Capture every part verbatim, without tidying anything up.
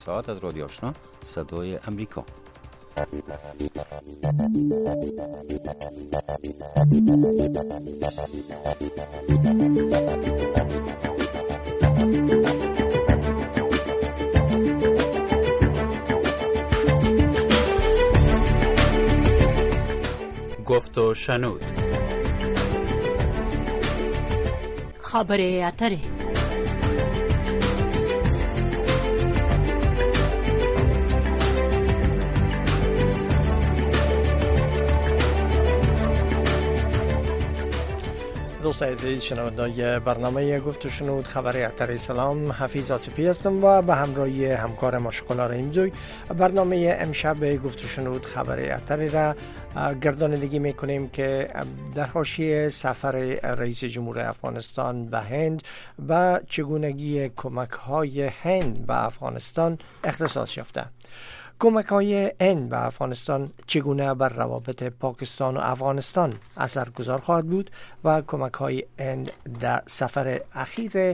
ساعت از رادیو آشنا صدای امریکا. گفت و شنود. خبر اتره. دوستان عزیز شنوندگان برنامه گفت و شنود خبر اتر سلام، حفیظ آصفی هستم و به همراهی همکار ما شکلا رحیمجوی برنامه امشب گفت و شنود خبر اتر را گردانندگی میکنیم که در حاشیه سفر رئیس جمهور افغانستان به هند و چگونگی کمک های هند به افغانستان اختصاص یافته. کمک های هند به افغانستان چگونه بر روابط پاکستان و افغانستان اثرگذار خواهد بود و کمک های هند در سفر اخیر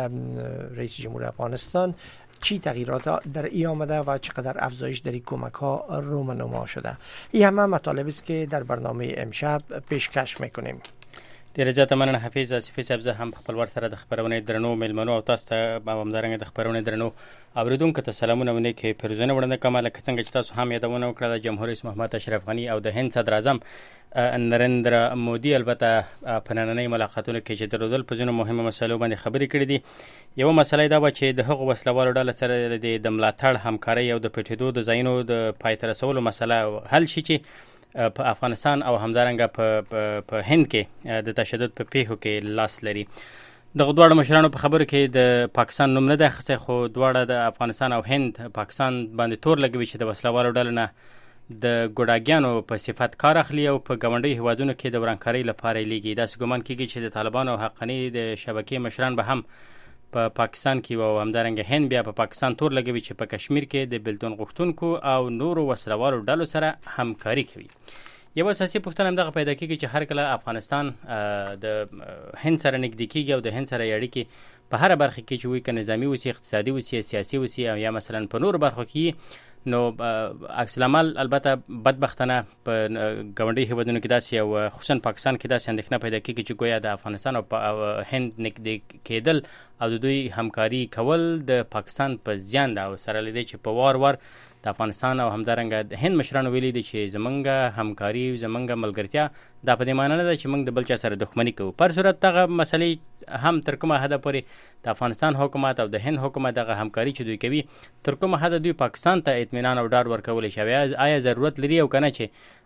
رئیس جمهور افغانستان چی تغییرات در ای آمده و چقدر افزایش در این کمک ها رونما شده. این همه مطالب است که در برنامه امشب پیشکش میکنیم. ډیره زیاته مننه حفیظ آصفي صاحب. زه هم په خپل ور سره د خبرونې درنو میلمنو او تاسو ته همدارنګه د خبرونې درنو اوریدونکو ته سلامونه ونه کې پیروزونه وړاندې کوم. لکه څنګه چې تاسو هم یادونه وکړه د جمهور رئیس محمد اشرف غني او د هند صدر اعظم نریندرا مودي البته په نننۍ ملاقاتونو کې چې درودل په ځینو مهمه مسایلو باندې خبرې کړې دي. یو مسله دا و چې د هغو وسلوالو ډله سره د ملاتړ همکارۍ او د پټېدو د ځایونو د پای ته رسولو مسله حل شي چې په افغانستان او همدارنګه په په هند کې د تشدد په پیښو کې لاس لري. دغه دواړه مشرانو په خبرو کې د پاکستان نوم نه دی اخیستی، خو دواړه د افغانستان او هند پاکستان باندې تور لګوي چې د وسلوالو ډلو نه د ګوډاګیانو په صفت کار اخلي او په ګاونډیو هیوادونو کې د ورانکارۍ لپاره یې لیږي. داسې ګمان کېږي چې د طالبانو او حقاني د شبکې مشران به هم په پاکستان کې او همدارنګه هند بیا په پاکستان تور لګوي چې په کشمیر کې د بلتون غوښتونکو او نورو وسلوالو ډلو سره همکاري کوي. یو اساسي پوښتنه همدغه پیدا کېږي چې هر کله افغانستان د هند سره نږدې کېږي او د هند سره اړیکې په هره برخه کې چې وي، که نظامي وسي، اقتصادي وسي، سیاسي وسي او یا مثلا په نورو برخو کې، نو عکس العمل البته بدبختانه په ګاونډي هیوادونو کې داسې او خصوصا پاکستان کې داسې اندېښنه پیدا کېږي چې گویا د افغانستان او هند نږدې کېدل او د دوی همکاري کول د پاکستان په زیان ده. او سره له دې چې په وار وار د افغانستان او همدارنګه د هند مشرانو ویلي دي چې زمونږ همکاري زمونږ ملګرتیا دا په دې معنی نه ده چې موږ د بل چا سره دښمني کوو. پر صورت دغه مسلې هم تر کومه حده پورې د افغانستان حکومت او د هند حکومت دغه همکاري چې دوی کوي تر کومه حده دوی پاکستان ته اطمینان او ډاډ ورکولی شي، آیا ضرورت لري او کنه چې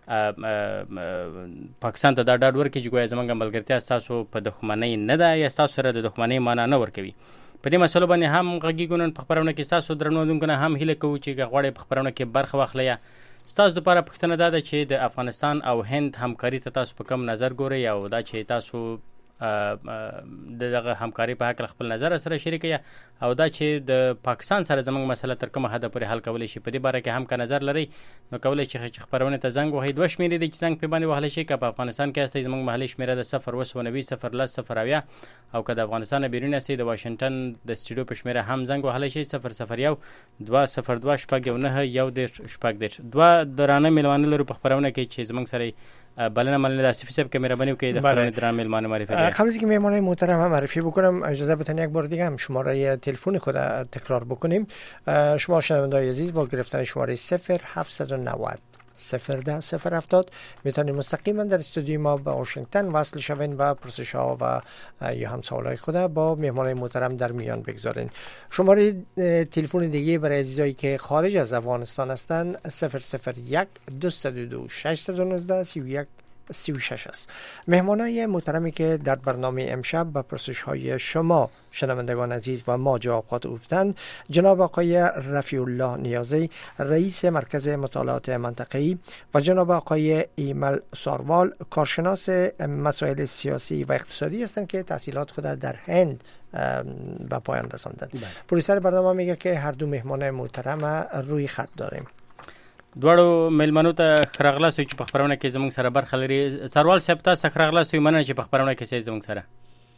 پاکستان ته دا ډاډ ورکړي چې ګویا زمونږ ملګرتیا ستاسو په دښمنۍ نه ده یا ستاسو سره د دښمنۍ معنی نه ورکوي. په دې مسلو باندې هم غږیږو. نن په خبرونه کې ستاسو درنو اورېدونکو نه هم هیله کوو چې که غواړئ په خبرونه کې برخه واخلئ. ستاسو دپاره پوښتنه دا ده چې د افغانستان او هند همکاري ته تاسو په کوم نظر ګورئ او دا چې تاسو دغه همکاري په حق خپل نظر سره شریک یا او دا چې د پاکستان سره زموږ مسله تر کومه حد پورې حل کولی شي. په دې باره کې هم که نظر لرئ نو کولی شئ چې خبرونه ته زنګ وهئ. دوه شمېرې دي چې زنګ پې باندې وهلی شي. که په افغانستان کې هستئ زموږ محلي شمېره ده صفر اوه سوه نوي صفر لس صفر اویا، او که د افغانستان نه بیرون هستئ د واشنګټن د سټوډیو په شمېره هم زنګ وهلی شئ صفر صفر یو دوه صفر دوه شپږ یو نهه یو دېرش شپږ دېرش. دوه درانه میلمانه لرو په خبرونه کې چې زموږ سره بلنه منل. آصفی صاحب که مهربانی وکړئ د خبرونه درانه میلمانه معرفی کنید. قبل از اینکه مهمان محترم هم معرفی بکنم اجازه بدین یک بار دیگه هم شماره تلفن خود تکرار بکنیم. شما شنوندگان عزیز با گرفتن شماره صفر هفت نه صفر صفر ده صفر هفتاد میتونید مستقیما در استودیوی ما به واشنگتن وصل شوین و پرسش ها و یا هم سوالای خود با مهمان محترم در میان بگذارین. شماره تلفن دیگه برای عزیزایی که خارج از افغانستان هستند صفر صفر یک دویست و دو ششصد و نوزده سی و یک سی و شش است. مهمانای محترمی که در برنامه امشب به پرسش های شما شنوندگان عزیز و ما جواب خواهند جناب آقای رفیع الله نیازی رئیس مرکز مطالعات منطقه‌ای و جناب آقای ایمل ساروال کارشناس مسائل سیاسی و اقتصادی هستند که تحصیلات خود در هند به پایان رساندند. پرویسر برنامه میگه که هر دو مهمان محترم روی خط داریم. دواړو میلمنو ته ښه راغلاست چې په خپرونه کې زموږ سره برخه لري. سروال صاحب تاسو ښه راغلاست، مننه چې په خپرونه کې سئ زموږ سره.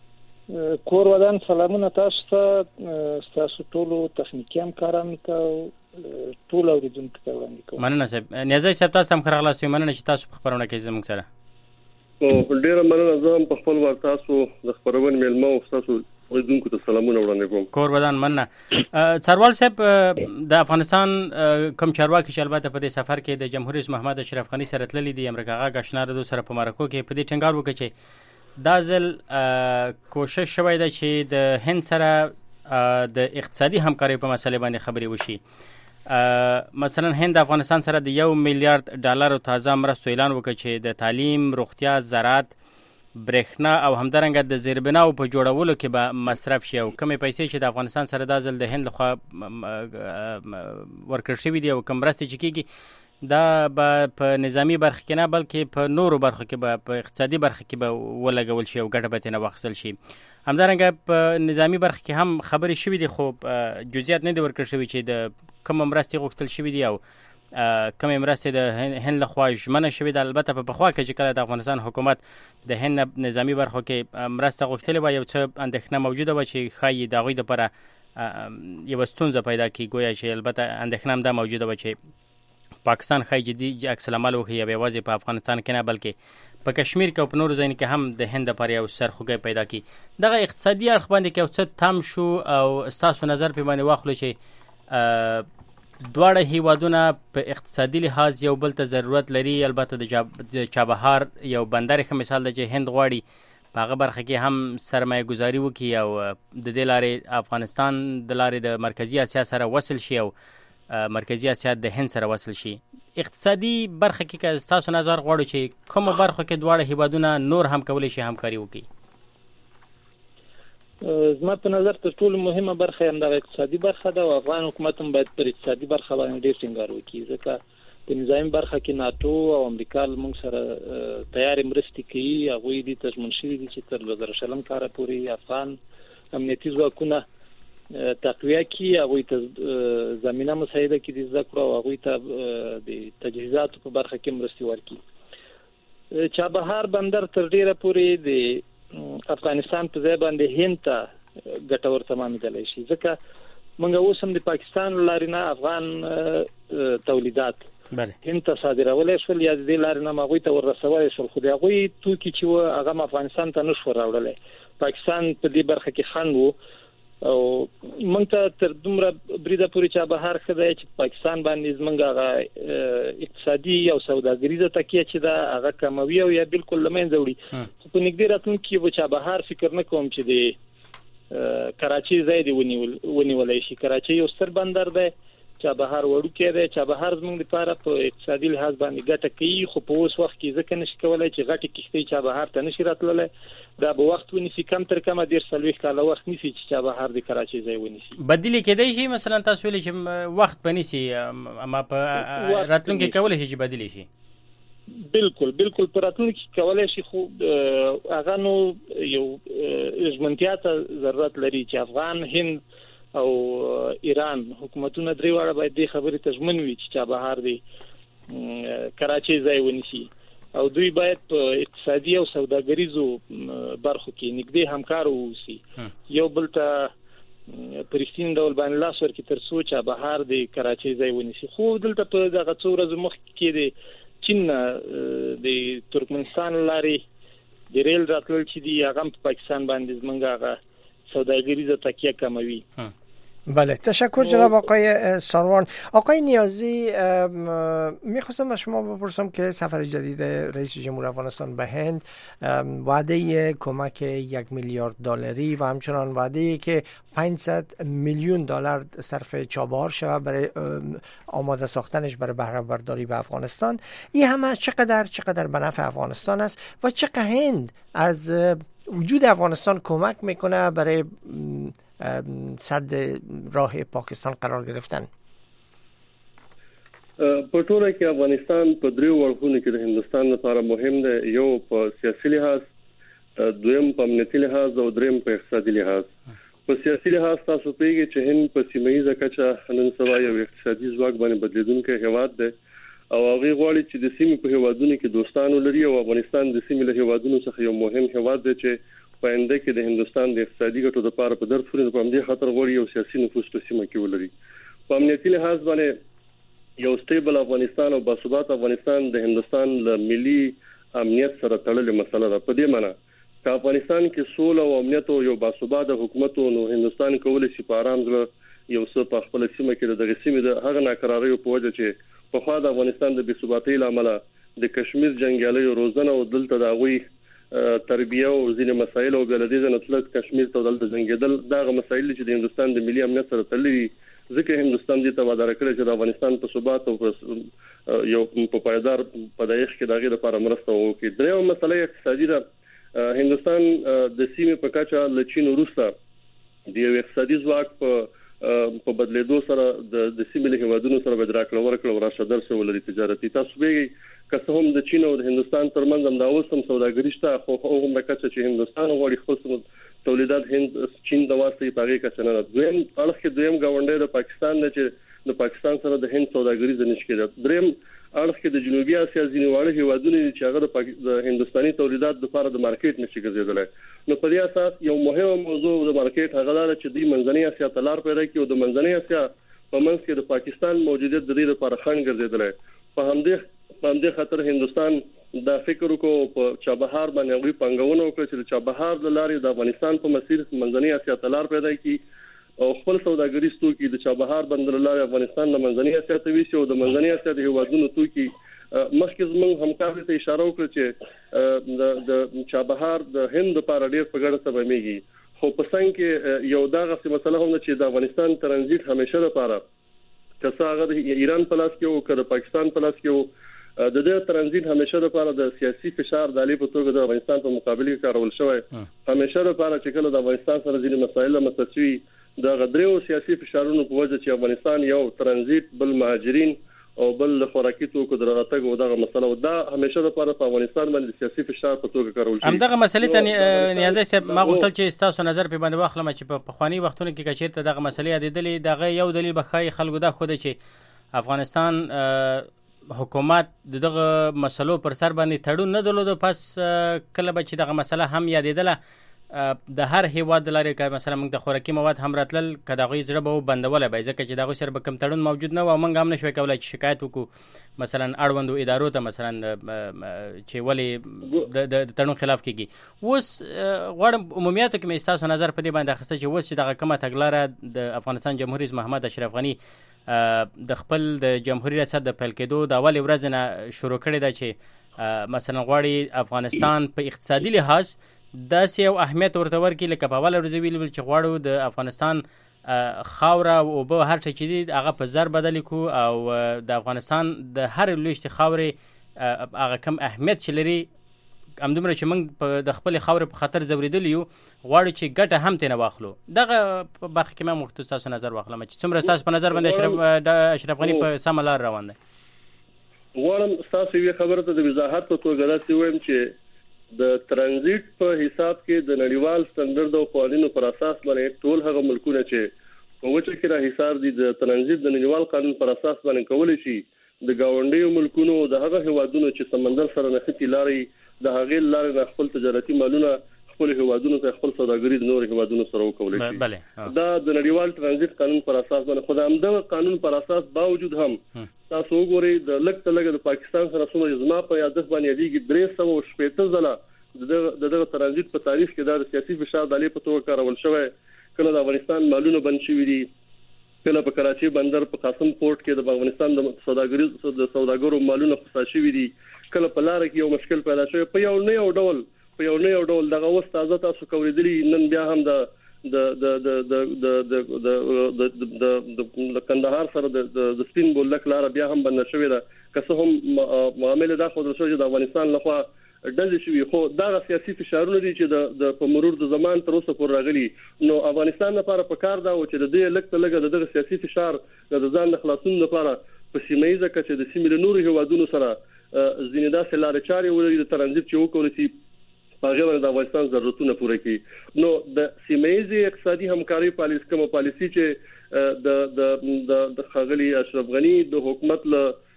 کور ودان سلامونه تاسو ته، تاسو ټولو تخنیکی همکارانو ته، ټول اوریدونکو ته وړاندې کوم. مننه صاحب. نیازی صاحب تاسو ته هم ښه راغلاست. مننه چې تاسو په خپرونه کې زموږ سره. ډیره مننه. زه هم په خپل وار تاسو د خپرونې میلمه او تاسو اوریدونکو ته سلامونه وړاندې کوم. کور ودان مننه. سروال صاحب د افغانستان کوم چارواکي چې البته په دې سفر کې د جمهور رئیس محمد اشرف غنی سره تللی دي، امریکا غا آشنا دو سره په مرکو کې په دې ټینګار وکړي چې دا ځل کوشش شوی ده چې د هند سره د اقتصادي همکارۍ په مسله باندې خبرې وشي. مثلا هند افغانستان سره د یو میلیارډ ډالر تازه مرستو اعلان وکړ چې د تعلیم، روغتیا، زراعت، برېښنا او همدارنګه د زیربناو په جوړولو کې به مصرف شي. او کمې پیسې چې د افغانستان سره دا ځل د هند لخوا ورکړل شوي دي او کوم مرستې چې کېږي دا به په نظامی برخه کې نه بلکې په نورو برخو کې به په اقتصادي برخه کې به ولګول شي او ګټه به ترې واخیستل شي. همدارنګه په نظامی برخه کې هم خبرې شوي دي، خو جزئیات نه دي ورکړل شوي چې د کومه مرستې غوښتل شوي دي او کومې مرستې د هند لخوا ژمنه شوې ده. البته په پخوا کې چې کله د افغانستان حکومت د هند نظامی برخو کې مرسته غوښتلې وه، یو څه اندېښنه موجوده وه چې ښایي د هغوی دپاره یوه ستونزه پیدا کړي. ګویا چې البته اندېښنه هم دا موجوده وه چې پاکستان ښایي جدي عکس العمل وښیي، یوازې په افغانستان کې نه بلکې په کشمیر کې او په نورو ځایونو کې هم د هند لپاره یو سرخوږی پیدا کړي. دغه اقتصادي اړخ باندې که یو څه تم شو او ستاسو نظر پرې باندې واخلو چې دواړه هیوادونه په اقتصادي لحاظ یو بل ته ضرورت لري. البته د چابهار یو بندر ښه مثال ده چې هند غواړي په هغه برخه کې هم سرمایه گذاري وکړي او د دې لارې افغانستان د لارې د مرکزي اسیا سره وصل شي او مرکزی اسیا د هند سره وصل شي. اقتصادي برخه کې که تاسو نظر غواړو چې کومه برخه کې دواړه هیوادونه نور هم کولی شي همکاري وکړي؟ زما په نظر تر ټولو مهمه برخه هم د اقتصادي برخه ده او افغان حکومت هم باید پر اقتصادي برخه باندې ډېر ټینګار وکړي، ځکه په نظامی برخه کې ناتو او امریکا موږ سره تیارې مرستې کوي. هغوی دې ته ژمن شوي دي چې تر دوه زره شلم کاله پورې افغان امنیتي ځواکونه تقویه کی، هغوی ته زمینه مساعده کی د زده کړو او هغوی ته د تجهیزاتو په برخه کې مرستې ورکړي. چابهار بندر تر ډیره پورې د افغانستان په ځای باندې هند ته ګټور تمامېدلی شي، ځکه موږ اوس هم د پاکستان لارې نه افغان تولیدات هند ته صادرولی شول یا د دې لارې نه هغوی ته وررسولی شول، خو د هغوی توکي چې وه هغه هم افغانستان ته نه شو راوړلی. پاکستان په دې برخه کې خنډ و او موږ ته تر دومره بریده پورې چابهار ښه دی چې پاکستان باندې زموږ هغه اقتصادي او سوداګریزه تکیه چې ده هغه کموي او یا بالکل له منځه وړي. خو په نږدې راتلونکي کې به چابهار فکر نه کوم چې د کراچۍ ځای دې ونیولی شي. کراچۍ یو ستر بندر دی، چابهار وړوکی دی. چابهار زموږ لپاره په اقتصادي لحاظ باندې ګټه کوي، خو په اوس وخت کې ځکه نشي کولی چې غټې کښتۍ چابهار ته نشي راتللی. دا به وخت ونیسي، کم تر کمه ډېر څلوېښت کاله وخت نیسي چې چابهار د کراچۍ ځای ونیسي. بدیل کېدی شي مثلا تاسو ویلي چې وخت به نیسي، اما په راتلونکي کې کولی شي چې بدیل شي. بالکل بالکل په راتلونکي کې کولی شي، خو هغه نو یو ژمنتیا ته ضرورت لري چې افغان، هند او ایران حکومتونه درې واړه باید دې خبرې ته ژمن وي چې چابهار د کراچۍ ځای ونیسي او دوی باید په اقتصادي او سوداګریزو برخو کې نږدې همکار واوسي، یو بل ته په رښتیني ډول باندې لاس ورکړي تر څو چابهار د کراچۍ ځای ونیسي. خو دلته په دغه څو ورځو مخکې کې د چین د ترکمنستان لارې د ریل راتلل چې دي هغه په پاکستان باندې زموږ هغه سوداګریزه تکیه کموي. بله، تشکر جناب آقای ساروان. آقای نیازی، میخواستم از شما بپرسم که سفر جدید رئیس جمهور افغانستان به هند، وعده کمک یک میلیارد دلاری و همچنان وعده که پانصد میلیون دلار صرف چابهار شود برای آماده ساختنش برای بهره برداری به افغانستان، این همه چقدر چقدر به نفع افغانستان است و چقدر هند از وجود افغانستان کمک میکنه برای صد راه پاکستان قرار گرفتن؟ په ټوله کې افغانستان په دریو ورغونو کې د هندستان لپاره مهم دی، یو په سیاسي لحاظ، دویم په امنیتي لحاظ او دریم په اقتصادي لحاظ. په سیاسي لحاظ تاسو پیږئ چې هند په سیمه ییزه کچه نن سبا یو اقتصادي ځواک باندې بدلیدونکی هیواد دی او هغه غواړي چې د سیمې په هیوادونو کې دوستانو لري او افغانستان د سیمې له هیوادونو څخه یو مهم هیواد دی چې پاینده کې د هندستان د اقتصادي ګټو لپاره په درد خوري په همدې خاطر غوړي یو سیاسي نفوذ په سیمه کې ولري. په امنیتي لحاظ باندې یو سټیبل افغانستان او باثبات افغانستان د هندستان له ملي امنیت سره تړلې مسله ده. په دې معنی چې افغانستان کې سوله او امنیت او یو باثبات حکومت نو هندستان کولای شي په آرام ځای یو څه په خپل سیمه کې د غسیمې د هغه ناکراریو په وجه چې په خوا د افغانستان د بیثباتۍ لامل د کشمیر جنگیالیو روزنه او دلته د غوي تربیه او ځینې مسایل او بلدیزه نتلک کشمیر ته دلته جنگیدل دغه مسایل چې د هندستان د ملي امنیت سره تړلي ځکه هندستان دې ته وعده کړې چې د افغانستان په ثبات او یو په پایدار پدایښت کې دغه لپاره مرسته وکړي. درېمه مسله اقتصادي ده. هندستان د سیمې په کچه له چین وروسته د یو اقتصادي ځواک په په بدلیدو سره د د سیمې هیوادونو سره به دراکړه ورکړه او راشدر سره ولري تجارتي. تاسو به که هم د چین او د هندستان ترمنځ هم دا اوسم سوداګري شته خو هغه مکه چې هندستان غواړي خپل تولیدات هند چین د واسطې پاره کې نه دویم اړخ کې دویم گاونډي د پاکستان نه چې د پاکستان سره د هند سوداګري ځنیش کېده. دریم اړخ کې د جنوبي اسیا ځینې واړه هیوادونو چې هغه د هندستاني تولیدات لپاره د مارکیټ نشي ګرځیدل. نو په دې اساس یو مهم موضوع د مارکیټ هغه لاره چې د منځنۍ اسیا تلار پیدا کړي او د منځنۍ اسیا په منځ کې د پاکستان موجودیت د دې لپاره خنډ ګرځیدل. په همدې په همدې خاطر هندستان دا فکر وکړو په چابهار باندې غوي پنګونه وکړي چې چابهار د لارې د افغانستان په مسیر منځنۍ اسیا تلار پیدا کړي او خپل سوداګریز توکي د چابهار بندر لارې افغانستان د منځنۍ اسیا ته ویسي او د منځنۍ اسیا د هیوادونو توکي مخکې زموږ همکاري ته اشاره وکړه چې د د چابهار د هند لپاره ډېر په ګډه سبا میږي. خو په څنګه کې یو دغه مسله هم چې د افغانستان ترانزیت همیشه لپاره که څنګه د ایران په لاس کې او که د پاکستان په لاس کې د دې ترانزیت همیشه لپاره د سیاسي فشار د علی په توګه د افغانستان په مقابل کې کارول شوی. همیشه لپاره چې کله د افغانستان سره ځینې مسایل متسوي د غدریو سیاسي فشارونو په وجه چې افغانستان یو ترانزیت بل مهاجرین او بل خوراکي توکو درغتګ او دغه مسله او دا همیشه لپاره په افغانستان باندې سیاسي فشار په توګه کارول شي. هم دغه مسلې ته نیازه صاحب ما غوښتل چې تاسو نظر په باندې واخلم چې په پخوانی وختونو کې کچېرته دغه مسلې یادېدلې دغه یو دلیل بخای خلکو دا خو د چې افغانستان حکومت دغه مسلو پر سر باندې تړون نه درلود. پس کله به چې دغه مسله هم یادېدله د هر هیواد لارې که مثلا موږ د خوراکي مواد هم راتلل که د هغوی زړه به وبندولی به ځکه چې د هغوی سره به کوم تړون موجود نه و او موږ هم نشوی کولی چې شکایت وکړو مثلا اړوندو ادارو ته مثلا چې ولې د تړون خلاف کېږي. اوس غواړم عمومیاتو کې مې ستاسو نظر په دې باندې اخیسته چې اوس چې دغه کومه تګلاره د افغانستان جمهور رئیس محمد اشرف غني د خپل د جمهوریت ریاست د پیل کېدو د اولې ورځې نه شروع کړې ده چې مثلا غواړي افغانستان په اقتصادي لحاظ داسې یو اهمیت ورته ورکړي لکه په اوله ورځ ویل چې غواړو د افغانستان خاوره او اوبه هر څه چې دي هغه په زر بدل کړو او د افغانستان د هر لویشتې خاورې هغه کم اهمیت چې لري همدومره چې موږ د خپلې خاورې په خطر ځورېدلي یو غواړو چې ګټه هم ترې واخلو. دغه برخه کې مې غوښتل ستاسو نظر واخلم چې څومره ستاسو په نظر باندې اشرف غني په سمه لار روان دی. غواړم ستاسو یوې خبره ته د وضاحت په توګه داسې ووایم چې د ترانزیت په حساب کې د نړیوال سټنډرډ او قوانینو پر اساس باندې ټول هغه ملکونه چې په وچه کې را حساب دي د ترانزیت د نړیوال قانون پر اساس باندې کولای شي د گاونډیو ملکونو د هغه هیوادونو چې سمندر سره نښتي لارې د هغه لارې نه خپل تجارتي مالونه خپل هیوادونو ته خپل سوداګري د نور هیوادونو سره وکولای شي. دا د نړیوال ترانزیت قانون پر اساس باندې خدای همدغه قانون پر اساس باوجود هم تاسو وګورئ د لک تلګ د پاکستان سره څومره زما په یادښت باندې دیږي درې سوه شپږ ځله د دغه ترانزیت په تاریخ کې د سیاسي فشار د علی په توګه کارول شوی. کله د افغانستان مالونه بند شوي دي کله په کراچي بندر په قاسم پورت کې د افغانستان د سوداګرو د سوداګرو مالونه خصا شوي دي کله په لار کې یو مشکل پیدا شوی په یو نه یو ډول په یو نه یو ډول دغه اوس تازه تاسو کوریدلی نن بیا هم د د د د د د د د کندهار سره د سپین بولک لار بیا هم بند شوی ده که څه هم معاملې دا خو د افغانستان لخوا ډزې شوي خو دغه سیاسي فشارونه دي چې د په مرور د زمان تر اوسه پورې راغلي نو افغانستان لپاره پکار دا و چې د دې لږ څه لږه دغه سیاسي فشار د ځان د خلاصون لپاره په سیمه ییزه کچه د سیمې له نورو هیوادونو سره ځینې داسې لارې چارې ولري د ترانزیت چې وکولای شي هغه باندې د افغانستان ضرورتونه پوره کړي. نو د سیمه ییزې اقتصادي همکاري پالیسي کومه پالیسي چې د د د خغلی اشرف غني د حکومت له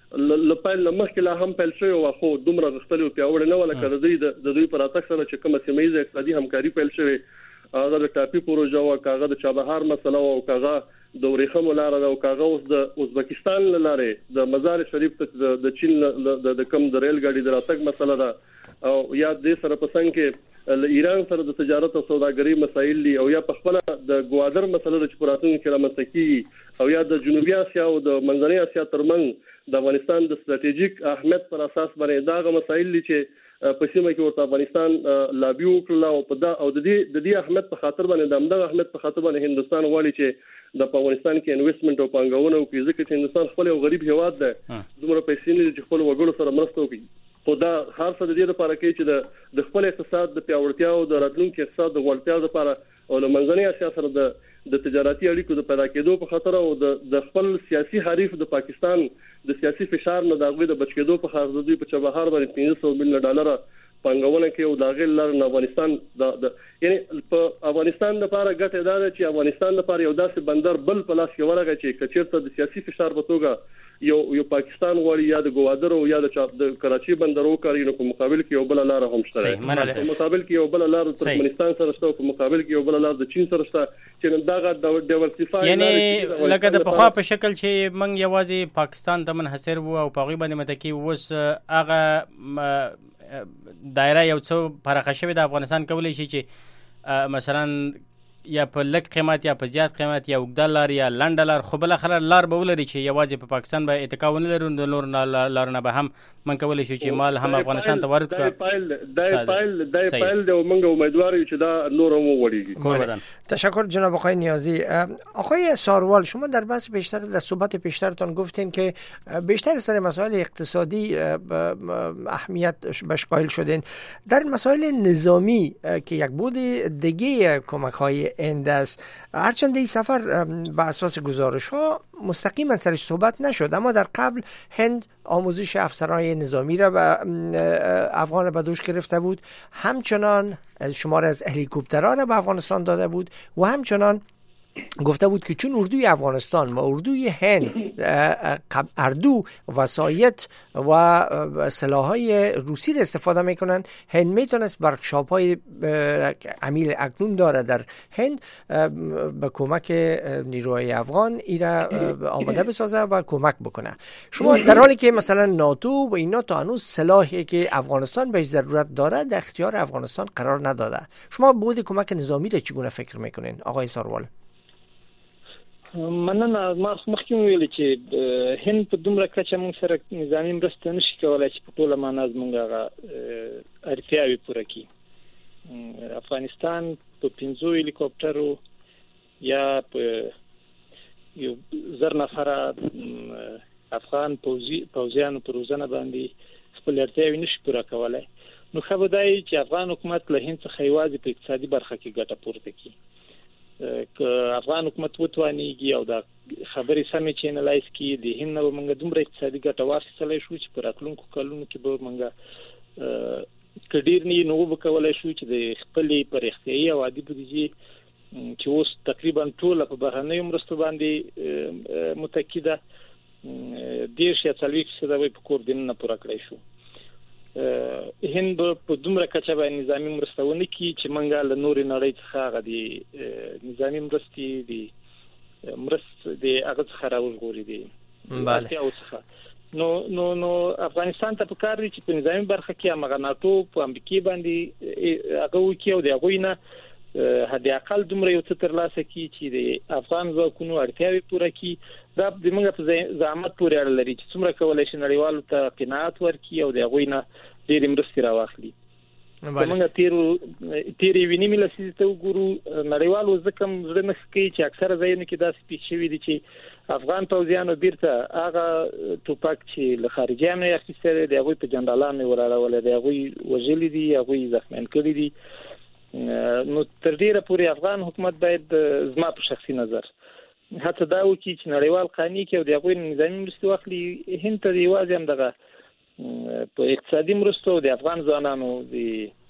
لپاره لمخ لا هم پیل شوی او خو دومره غختلو پیاوړ نه ولا کړه د د دوی پر اتاک سره چې کومه سیمه اقتصادي همکاري پیل شوی هغه د ټاپي پروژه او کاغه د چابهار مسله او کاغه د ورېخم لار او کاغه اوس د ازبکستان لاره د مزار شریف ته د چین د کم د ریل ګاډي دراتګ مسله ده او یا د سره پسند کې ل ایران سره د تجارت او سوداګري مسایل دي او یا په خپل د ګوادر مسله د چپراتون کې رامنځته او یا د جنوبي اسیا او د منځنۍ اسیا ترمنځ د افغانستان د ستراتیژیک اهمیت پر اساس باندې دا مسایل دي چې په سیمه کې ورته افغانستان لابي وکړه او په دا او د دې د دې اهمیت په خاطر باندې د امدغه اهمیت په خاطر باندې هندستان غواړي چې د افغانستان کې انویسټمنټ او پانګونه او کې ځکه چې هندستان خپل یو غریب هیواد ده دومره پیسې نه چې خپل وګړو سره مرسته وکړي خو دا هر څه د دې لپاره کوي چې د د خپل اقتصاد د پیاوړتیا او د راتلونکي اقتصاد د غوړتیا لپاره او د منځنۍ اسیا سره د د تجارتي اړیکو د پیدا کېدو په خاطر او د د خپل سیاسي حریف د پاکستان د سیاسي فشار نه دغه د بچکېدو په خاطر دوی په چابهار باندې پنځه سوه میلیون ډالر پنګونه کې او داغه لار نه افغانستان د یعنی په افغانستان لپاره ګټه ده چې افغانستان لپاره یو داسې بندر بل پلاس کې ورغی چې کچېرته د سیاسي فشار په توګه یو یو پاکستان غواړي یا د ګوادر او یا د کراچي بندرو کاری نو په مقابل کې یو بل لار هم شته په مقابل کې یو بل لار د ترکمنستان سره شته په مقابل کې یو بل لار د چین سره شته چې دغه د ډایورسيفای یعنی لکه د په خوا په شکل چې موږ یوازې پاکستان ته منحصر وو او په غوي باندې متکی وس هغه دایره یو څو پراخه شوی د افغانستان کولای شي چې مثلا یا په لک قیمت یا په زیات قیمت یا وګدال لار یا لنډلار خو بل خلک لار به ولري چې یوازې په پاکستان به اتکا ونه لري د نور لار نه به هم من کولای شي چې مال هم افغانستان ته وارد کړي فایل دای فایل دای فایل د موږ امیدوار یو چې دا نور هم وړيږي. تشکر جناب آقای نیازی. آقای ساروال شما در بحث بیشتر در صحبت پیشترتان گفتین که بیشتر سر مسائل اقتصادی اهمیت بهش قائل شدین. در مسائل نظامی که یک بود دیگه کمک های اند است هرچند این سفر به اساس گزارش ها مستقیما سرش صحبت نشد اما در قبل هند آموزش افسران نظامی را به افغان به دوش گرفته بود همچنان شمار از هلیکوپترها را به افغانستان داده بود و همچنان گفته بود که چون اردوی افغانستان و اردوی هند اردو وسایط و سلاح‌های روسی را استفاده میکنن هند میتونست ورکشاپ های عمیل اکنون داره در هند به کمک نیروهای افغان ایرا آماده بسازه و کمک بکنه. شما در حالی که مثلا ناتو و اینا تا هنوز سلاحی که افغانستان بهش ضرورت داره در اختیار افغانستان قرار نداده شما بود کمک نظامی را چگونه فکر میکنین آقای ساروال؟ مننه. ما مخکې ویل چې هند په دومره کچه موږ سره نظامی مرسته نشي کولای چې په ټوله معنا زموږ هغه اړتیاوې پوره کړي. افغانستان په پنځو هلیکوپټرو یا په یو زر نفره افغان پوځي پوځیانو په روزنه باندې خپل اړتیاوې نشي پوره کولای. نو خبردای چې افغان حکومت له هند څخه یوازې په اقتصادي برخه کې ګټه پورته کړي. که افغان حکومت وتوانیږي او دا خبرې سمې چینلایز کړي د هند نو موږ دومره اقتصادي ګټه واخیستلی شو چې په راتلونکو کلونو کې به موږ کډیر نه نو وکولای شو چې د خپلې پرختیايي او عادي بودیجې چې اوس تقریبا ټول په بهرنیو مرستو باندې متکی ده ډیر شي څلوي فیصد په کور دننه پوره کړی شو. هند په دومره کچه باندې نظامی مرسته ونه کی چې منګه له نورې نړۍ څخه هغه د نظامی مرستې د مرست د هغه څخه راوړي دي. بله. نو نو نو افغانستان ته پکار دي چې په نظامی برخه کې هغه ناتو په امریکای باندې هغه وکي او د هغه نه هدي اقل دومره یو څه ترلاسه کی چې د افغان ځواکونو اړتیاوې پوره کی. دا د موږ په زعامت پورې اړه لري چې څومره کولای شي نړیوالو ته قناعت ورکړي او د هغوی نه ډېرې مرستې راواخلي. موږ تیرو تیرې وینې لسیزې ته وګورو نړیوالو ځکه زړه نه کوي چې اکثره ځایونه کې داسې پیښ شوي دي چې افغان پوځیانو بیرته هغه ټوپک چې له خارجیانو یې اخیستی دی د هغوی په جنرالانو یې وراړولی دی هغوی وژلي دي هغوی زخمیان کړي دي. نو تر ډیره پورې افغان حکومت باید زما په شخصي نظر هڅه دا وکړي چې نړیوال قانون کې او د هغوی نظامي مرستې واخلي. هند ته یوازې هم دغه په اقتصادي مرستو د افغان ځوانانو د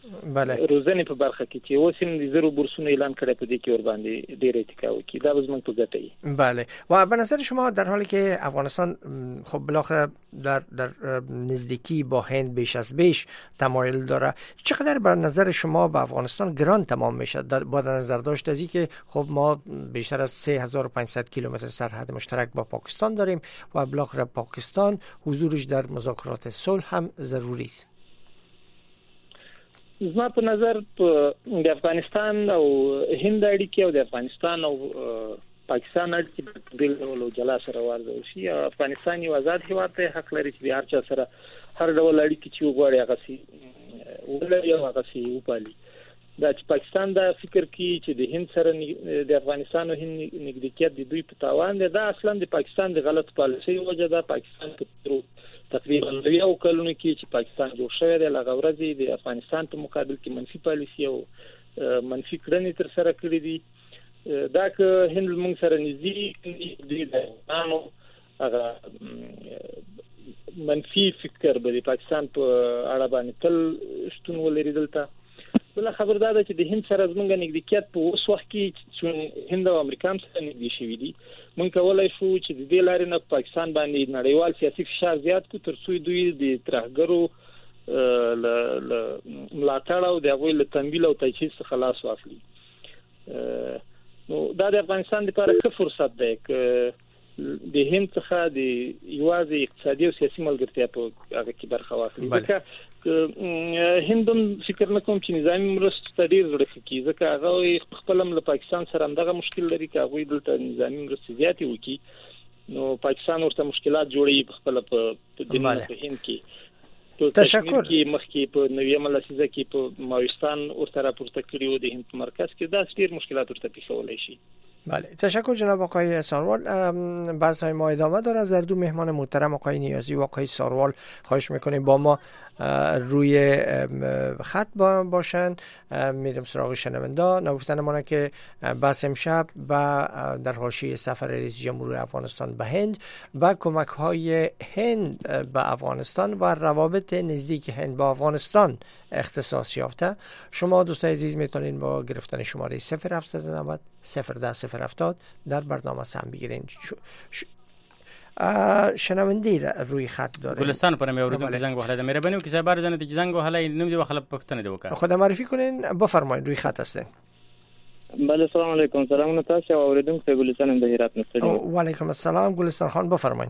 بله روزنه په برخه کې چې اوس هم د زرو بورسونو اعلان کړی په دې کې ور باندې ډېر اتکا وکړي دا به زموږ په ګټه وي. بله و به نظر شما در حالی که افغانستان خب بالاخره در در نزدیکی با هند بیش از بیش تمایل داره، چقدر به نظر شما به افغانستان گران تمام میشه با نظر داشت از اینکه خب ما بیشتر از سه هزار و پانصد کیلومتر سرحد مشترک با پاکستان داریم و بالاخره پاکستان حضورش در مذاکرات صلح هم ضروری است؟ زما په نظر په د افغانستان او هند اړیکې او د افغانستان او پاکستان اړیکې په بل ډول جلا سره وارده شي. افغانستان یو آزاد هیواد دی، حق لري چې هر چا سره هر ډول اړیکې چې وغواړي هغه سي ولري او هغه سي وپالي. دا چې پاکستان دا فکر کوي چې د هند سره د افغانستان او هند نږدېکت د دوی په تاوان دی، دا اصلا د پاکستان د غلط پالیسۍ وجه ده. پاکستان په تقریبا یو کلونه کې چې پاکستان جوړ شوی دی لږ ورځې د افغانستان په مقابل کې منفي پالیسي او منفي کړنې تر سره کړې دي. دا که هند موږ سره نږدې دي د هغه منفي فکر به د پاکستان په اړه باندې تل شتون ولري. دلته بل خبردار ده چې د هند سره زمونږ نږدېکت په اوس وخت کې چې هند او امریکا هم سره نږدې شوي دي، موږ کولای شو چې د دې لارې نه پاکستان باندې نړیوال سیاسي فشار زیات کړو تر څو دوی د ترهګرو ل ملاتړ او د هغوی له تمویل او تجهیز څخه خلاص واخلي. نو دا د افغانستان لپاره ښه فرصت دی که د هند څخه د یوازې اقتصادي او سیاسي ملګرتیا په هغه کې برخه واخلي. ځکه هند هم فکر نه کوم چې نظامي مرستو ته ډېر زړه ښه کړي، ځکه هغه خپل هم له پاکستان سره همدغه مشکل لري که هغوی دلته نظامي مرستې زیاتې وکړي نو پاکستان ورته مشکلات جوړوي په خپله په دننه په هند کې. تشکر. کې مخکې په نویمه لسیزه کې په ماوستان ورته راپورته کړي و د هند په مرکز کې داسې ډېر مشکلات ورته پیښولی شي. بله تشکر جناب آقای ساروال. بحث های ما ادامه داره. از در دو مهمان محترم آقای نیازی و آقای ساروال خواهش میکنیم با ما روی خط باشن. میرم سراغ شنونده. نگفتن ما که بحث امشب و در حاشیه سفر رئیس جمهور افغانستان به هند و کمک های هند به افغانستان و روابط نزدیک هند با افغانستان اختصاص یافته. شما دوستان عزیز میتونید با گرفتن شماره صفر هفت نود صفر ده صفر هفتاد در برنامه سهم بگیرین. شنوندی روی خط داره. گلستان پرم اوریدون که زنگ وحله میره بنیو که زبر زنه که زنگ وحله نمیدی وحله پختنه دی وکړه. خود معرفی کنین بفرمایید روی خط هسته. بله سلام علیکم. سلام تاسو اوریدون که گلستان د هرات نستدی. و علیکم السلام گلستان خان بفرمایید.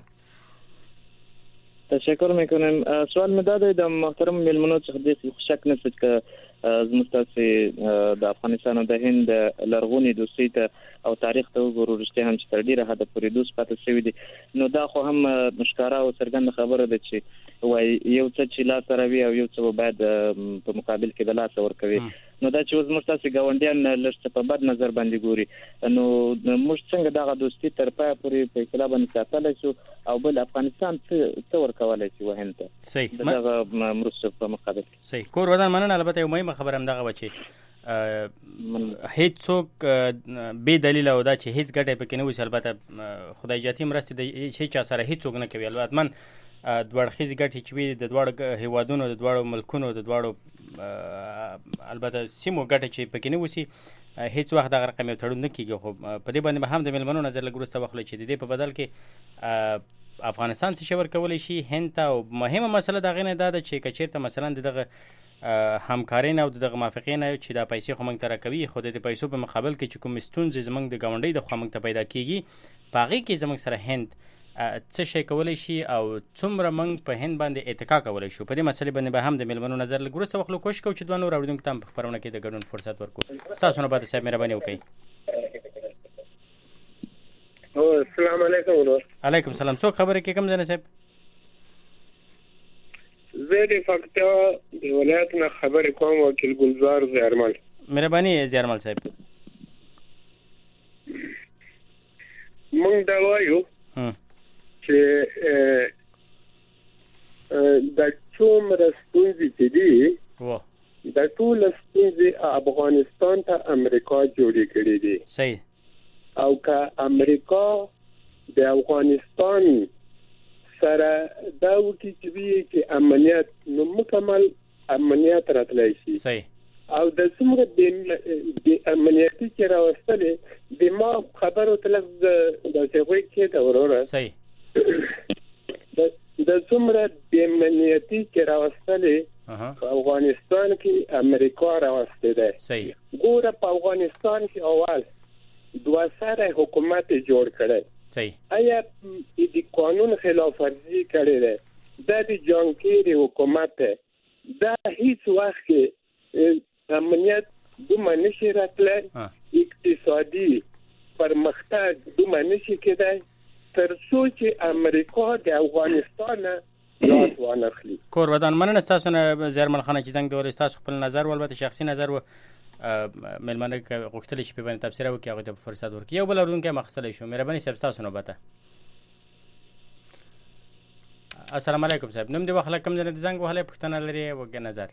تشکر میکنم. سوال مې دا دی د محترم میلمنو څخه د شک نشته چې زموږ تاسو د افغانستان او د هند لرغونی دوستۍ ته او تاریخ ته وګورو رښتیا هم چې تر ډیره حد پورې دوست پاتې شوی دي. نو دا خو هم مشکاره او څرګنده خبره ده چې وای یو څه چې لاس راوي او یو څه باید په مقابل کې د لاس ورکوي. نو دا چې زموږ تاسو ګاونډیان لږ په بد نظر باندې ګوري نو موږ څنګه دغه دوستي تر پای پورې په اصطلاح باندې ساتلی شو او بل افغانستان څه ورکولی شي وهند ته صحیح دغه مرستو په مقابل کې. صحیح کور ودان مننه. البته یو مهمه خبره هم دغه و چې هیڅ څوک بې دلیله او دا چې هیڅ ګټه پکې نه وي. البته خدای جاتي مرستې د هیڅ چا سره هیڅ څوک نه کوي. البته من دوړ خيزي ګټې چې وي د دوړ هیوادونو د دوړ ملکونو د دوړ البته سیمو ګټه چې پکې نه وسی هیڅ وخت دغه رقم یو تړون نه کیږي. خو په دې باندې به هم د ملمنو نظر لګورسته وخت چې د دې په بدل کې افغانستان څه شور کولای شي هند ته. او مهمه مسله دغه نه ده چې کچیرته مثلا دغه همکارین او دغه موافقین چې د پیسې خو موږ تر کوي خو د پیسو په مقابل کې چې کوم ستونزې زمونږ د گاونډي د خو موږ ته پیدا کیږي پاغي کې زمونږ سره هند څه شي کولای شي او څومره موږ په هند باندې اتکا کولای شو. په دې مسلې باندې به هم د ملمنو نظر لګورسته وخت کوشش کوو چې دوه نور اوریدونکو ته په خبرونه کې د ګډون فرصت ورکړو. تاسو نه باید صاحب مهرباني وکړئ. او السلام علیکم. علیکم السلام. څوک خبرې کې کوم ځنه صاحب؟ زه د فاکتور د ولایت نه خبرې کوم وکیل ګلزار زیارمل. مهرباني زیارمل صاحب. مونږ دا وایو چې د څومره ستونزې چې دي د ټول ستونزې افغانستان ته امریکا جوړې کړې دي. صحیح. او که امریکا د افغانستان سره دا وکړي چې وي چې امنیت نو مکمل امنیت راتلای شي صحیح او د څومره د امنیتي چې راوستلې د ما خبرو تلف د څه کې دا وروره صحیح د څومره د امنیتي چې راوستلې په افغانستان کې امریکا راوستې ده صحیح ګوره په افغانستان کې اول دوه سره حکومت جوړ کړي صحیح آیا د قانون خلاف ورزي کړي ده د جنگیری حکومت دا هیڅ وخت امنیت دومره نشي راتلای اقتصادي پرمختګ دومره نشي کېدای تر څو چې امریکا د افغانستان لاس وانخلي. کوربدان مننه تاسو نه زیرمل خانه چې څنګه ورې تاسو خپل نظر ولبته شخصي نظر و ملمنه غوښتل شي په باندې تفسیر وکړي هغه ته فرصت ورکړي یو بل ورونکو مخصله شو مهرباني صاحب تاسو نه بته. السلام علیکم صاحب نوم دی وخت کم نه زنګ وهله پښتنه لري وګ نظر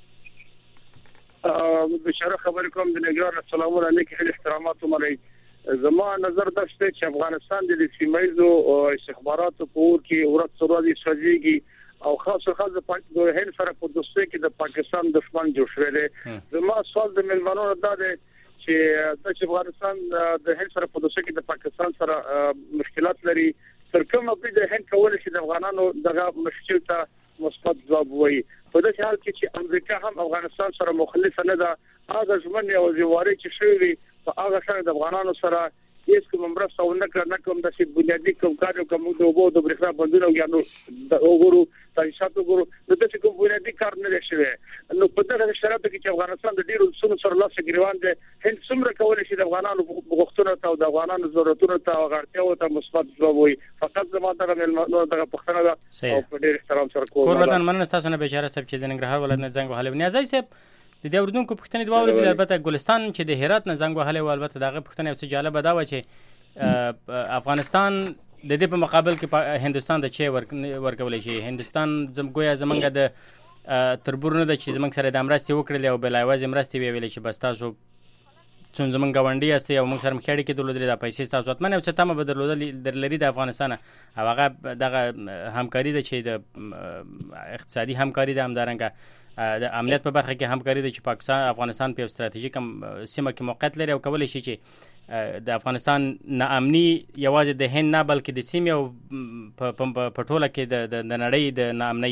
بشاره خبر کوم د نګران السلام علیکم احترامات ملي زما نظر دا چې افغانستان د سیمایزو استخباراتو په ور کې ورته سورادي سوځيږي او خاصه خاصه په هند سره په دوستۍ کې د پاکستان دښمن جوړ شوی دی. زما سوال د ملمنو دا دی چې د افغانستان د هند سره په دوستۍ کې د پاکستان سره مشکلات لري تر کومه په د هند کول شي د افغانانو دغه مشکل ته مثبت ځواب وایي په دې حال کې چې امریکا هم افغانستان سره مخالف نه ده هغه ځمن یو ځواري چې شوی په هغه سره د افغانانو سره هیڅ کوم مرسته ونه کړ نه کوم د څه بنیادی کوم کار کوم د وګړو د برېښنا بندونه یا نو د وګړو تاسو وګړو د دې کوم بنیادی کار نه شوی نو په دغه شرایطو کې چې افغانستان د ډیرو سونو سره لاس ګریوان دي هند څومره کولای شي د افغانانو غوښتنو ته او د افغانانو ضرورتونو ته او غړتیاو ته مثبت ځواب وي فقط زموږ دغه نو دغه پښتنه ده او په ډیر احترام سره کوم قربان مننه تاسو نه بشاره صاحب چې د ننګرهار ولایت نه زنګ وهله نیازي صاحب د دې اردوونکو پښتنې دوه ورځې البته ګلستان چې د هرات نه زنګ وهله او البته دغه پښتنې او څه جالب دا و چې افغانستان د دې په مقابل کې هندستان د چي ورکولې شي هندستان زمګویا زمنګ د تربورنه د چې زمنګ سره د امرستي وکړل او بل ایواز امرستي ویلې چې بس تاسو څون زمنګ غونډي است او موږ سره مخېړي کې دولت د پیسې تاسو اتمنه او چې تمه بدلول درلري د افغانستان او هغه دغه همکاري د چې د اقتصادي همکاري د همدارنګه د امنیت په برخه کې همکاري د چې پاکستان افغانستان په استراتیژیک سیمه کې موقعیت لري او کولای شي چې د افغانستان ناامني یوازې د هند نه بلکې د سیمې او په ټوله کې د نړۍ د ناامنۍ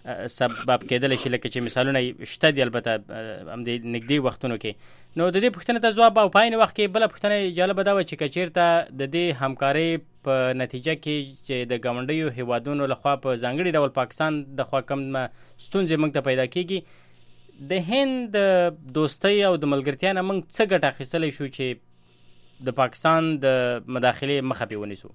سبب کېدل شي لکه چې مثالونه شته دي البته هم د نږدې وختونو کې نو د دې پوښتنې ته ځواب او پاین وخت کې بل پوښتنه جالب دا و چې کچیرته د دې همکاري په نتیجه کې چې د ګاونډیو هیوادونو لخوا په ځانګړي ډول پاکستان د خوا کم ستونزې موږ ته پیدا کیږي د هند دوستۍ او د ملګرتیا نه موږ څه ګټه اخیستلی شو چې د پاکستان د مداخله مخه به ونیسو.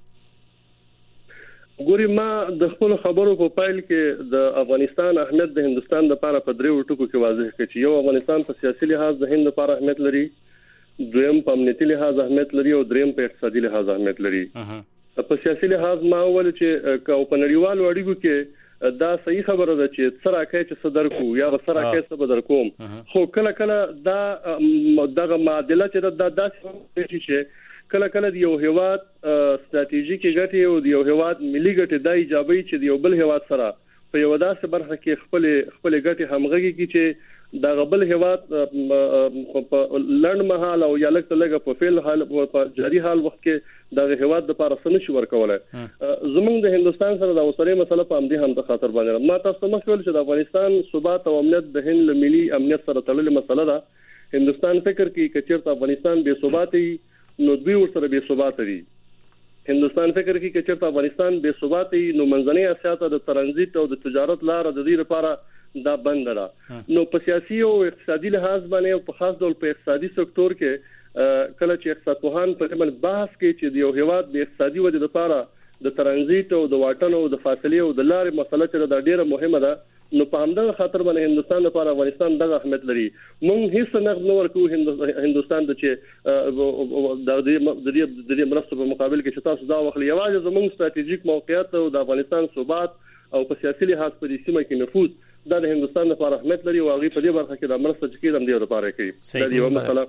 ګوري ما د خپل خبرو په پایل کې د افغانستان اهمیت د هندستان لپاره په دریو ټکو کې واضح کړي چې یو افغانستان په سیاسي لحاظ د هند لپاره اهمیت لري دویم په امنیتي لحاظ اهمیت لري او دریم په اقتصادي لحاظ اهمیت لري. په سیاسي لحاظ ما ول چې په نړیوالو اړیکو کې دا صحیح خبره ده چې سره کې چې صدر کو یا سره کې صدر کوم خو کله کله دا دغه معادله چې دا داسې چې کله کله د یو هیواد ستراتیژیکي ګټې او د یو هیواد ملي ګټې د ایجابي چې د یو بل هیواد سره په یو داسې برخه کې خپل خپل ګټې همغږي کې چې د غبل هیواد په لړن مهال او یا لکه لګه په فعل حال په جاري حال وخت کې د هیواد لپاره سن شو ورکوله زمونږ د هندستان سره د اوسري مسله په امدي هم د خاطر باندې ما تاسو مخ ویل چې د افغانستان ثبات او امنیت د هند ملي امنیت سره تړلې مسله ده. هندستان فکر کوي چې چیرته افغانستان بے ثباتي نو دوی ورسره بے ثبات دي. هندستان فکر کوي چې چیرته افغانستان بے ثبات دي نو منځنۍ اسیا ته د ترانزیت او د تجارت لار د دې لپاره دا بند ده. نو په سیاسي او اقتصادي لحاظ باندې او په خاص ډول په اقتصادي سکتور کې کله چې اقتصادپوهان په دې بحث کوي چې د یو هیواد د اقتصادي ودې لپاره د ترانزیت او د واټن او د فاصلې او د لارې مسله چې دا ډیره مهمه ده نو په همدغه خاطر باندې هندستان لپاره افغانستان دغه اهمیت لري. موږ هیڅ نه نور کوو هندستان ته چې د دې د دې مرستو په مقابل کې چې تاسو دا وخت یوازې زموږ ستراتیژیک موقعیت او د افغانستان ثبات او په سیاسي لحاظ په دې سیمه کې نفوذ دا د هندستان لپاره اهمیت لري او هغه په دې برخه کې د مرسته چې کېدم دی لپاره کوي. دا یو مسله.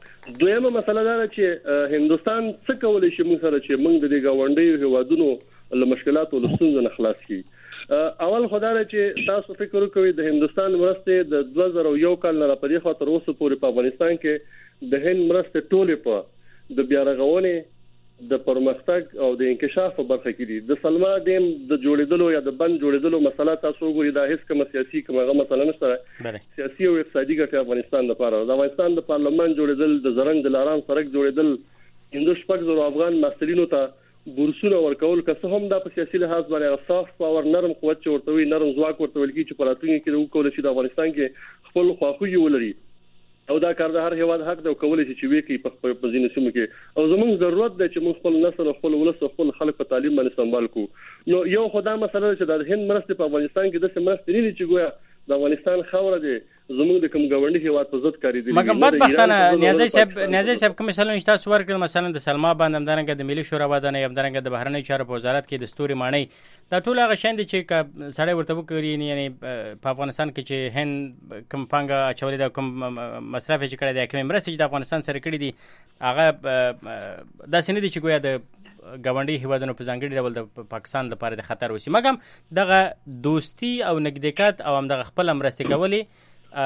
دویمه مسله دا چې هندستان څه کولای شي موږ سره چې موږ د دې گاونډیو هیوادونو له مشکلات او ستونزو نه خلاص کړي. اول خدای چې تاسو فکر وکړئ د هندستان مرستې د دوه زره یو کال نه په دې خاطر اوسه پورې په افغانستان کې د هند مرستې ټولې په د بیا رغونې د پرمختګ او د انکشاف په برخه کې دي. د سلما ډیم د جوړېدلو یا د بند جوړېدلو مسله تاسو وګورئ دا هیڅ کوم سیاسي کومه مسله نشته. سیاسي او اقتصادي ګټه افغانستان لپاره د افغانستان د پارلمان جوړېدل د زرنګ د لاران سړک جوړېدل هندو شپږ زره افغان مسلینو ته بورسونه ورکول که څه هم دا په سیاسي لحاظ باندې صاف پاور نرم قوت ورته وي نرم ځواک ورته ویل کیږي چې په راتلونکي کې وکول شي د افغانستان کې خپل خواخوږي ولري او دا کار د هر هیواد حق دی کولای شي چې وی کوي په ځینو سیمو کې او زموږ ضرورت دی چې موږ خپل نسل خپل ولس خپل خلک په تعلیم باندې سمبال کو. نو یو خدای مسله چې د هند مرستې په افغانستان کې د مرستې نه چې ګویا د افغانستان خاور دی زموږ د کوم ګاونډي هیواد په ضد کاری دي. مګم بدبختانه نیازي صاحب نیازي صاحب کوم مثلا نشته سوار کړ مثلا د سلما باندې همدارنګه د ملي شورا باندې همدارنګه د بهرنی چارو په وزارت کې د ستوري مانی دا ټول هغه شاند چې سړی ورته وکړي یعنی په افغانستان کې چې هند کوم پانګه اچولې دا کوم مصرف چې کړی دی کوم مرستې چې د افغانستان سره کړی دي هغه دا سند چې ګویا د ګاونډي هیوادونو په ځانګړي ډول د پاکستان لپاره د خطر وسی. مګم دغه دوستی او نږدېکت او هم دغه خپل مرستې کولې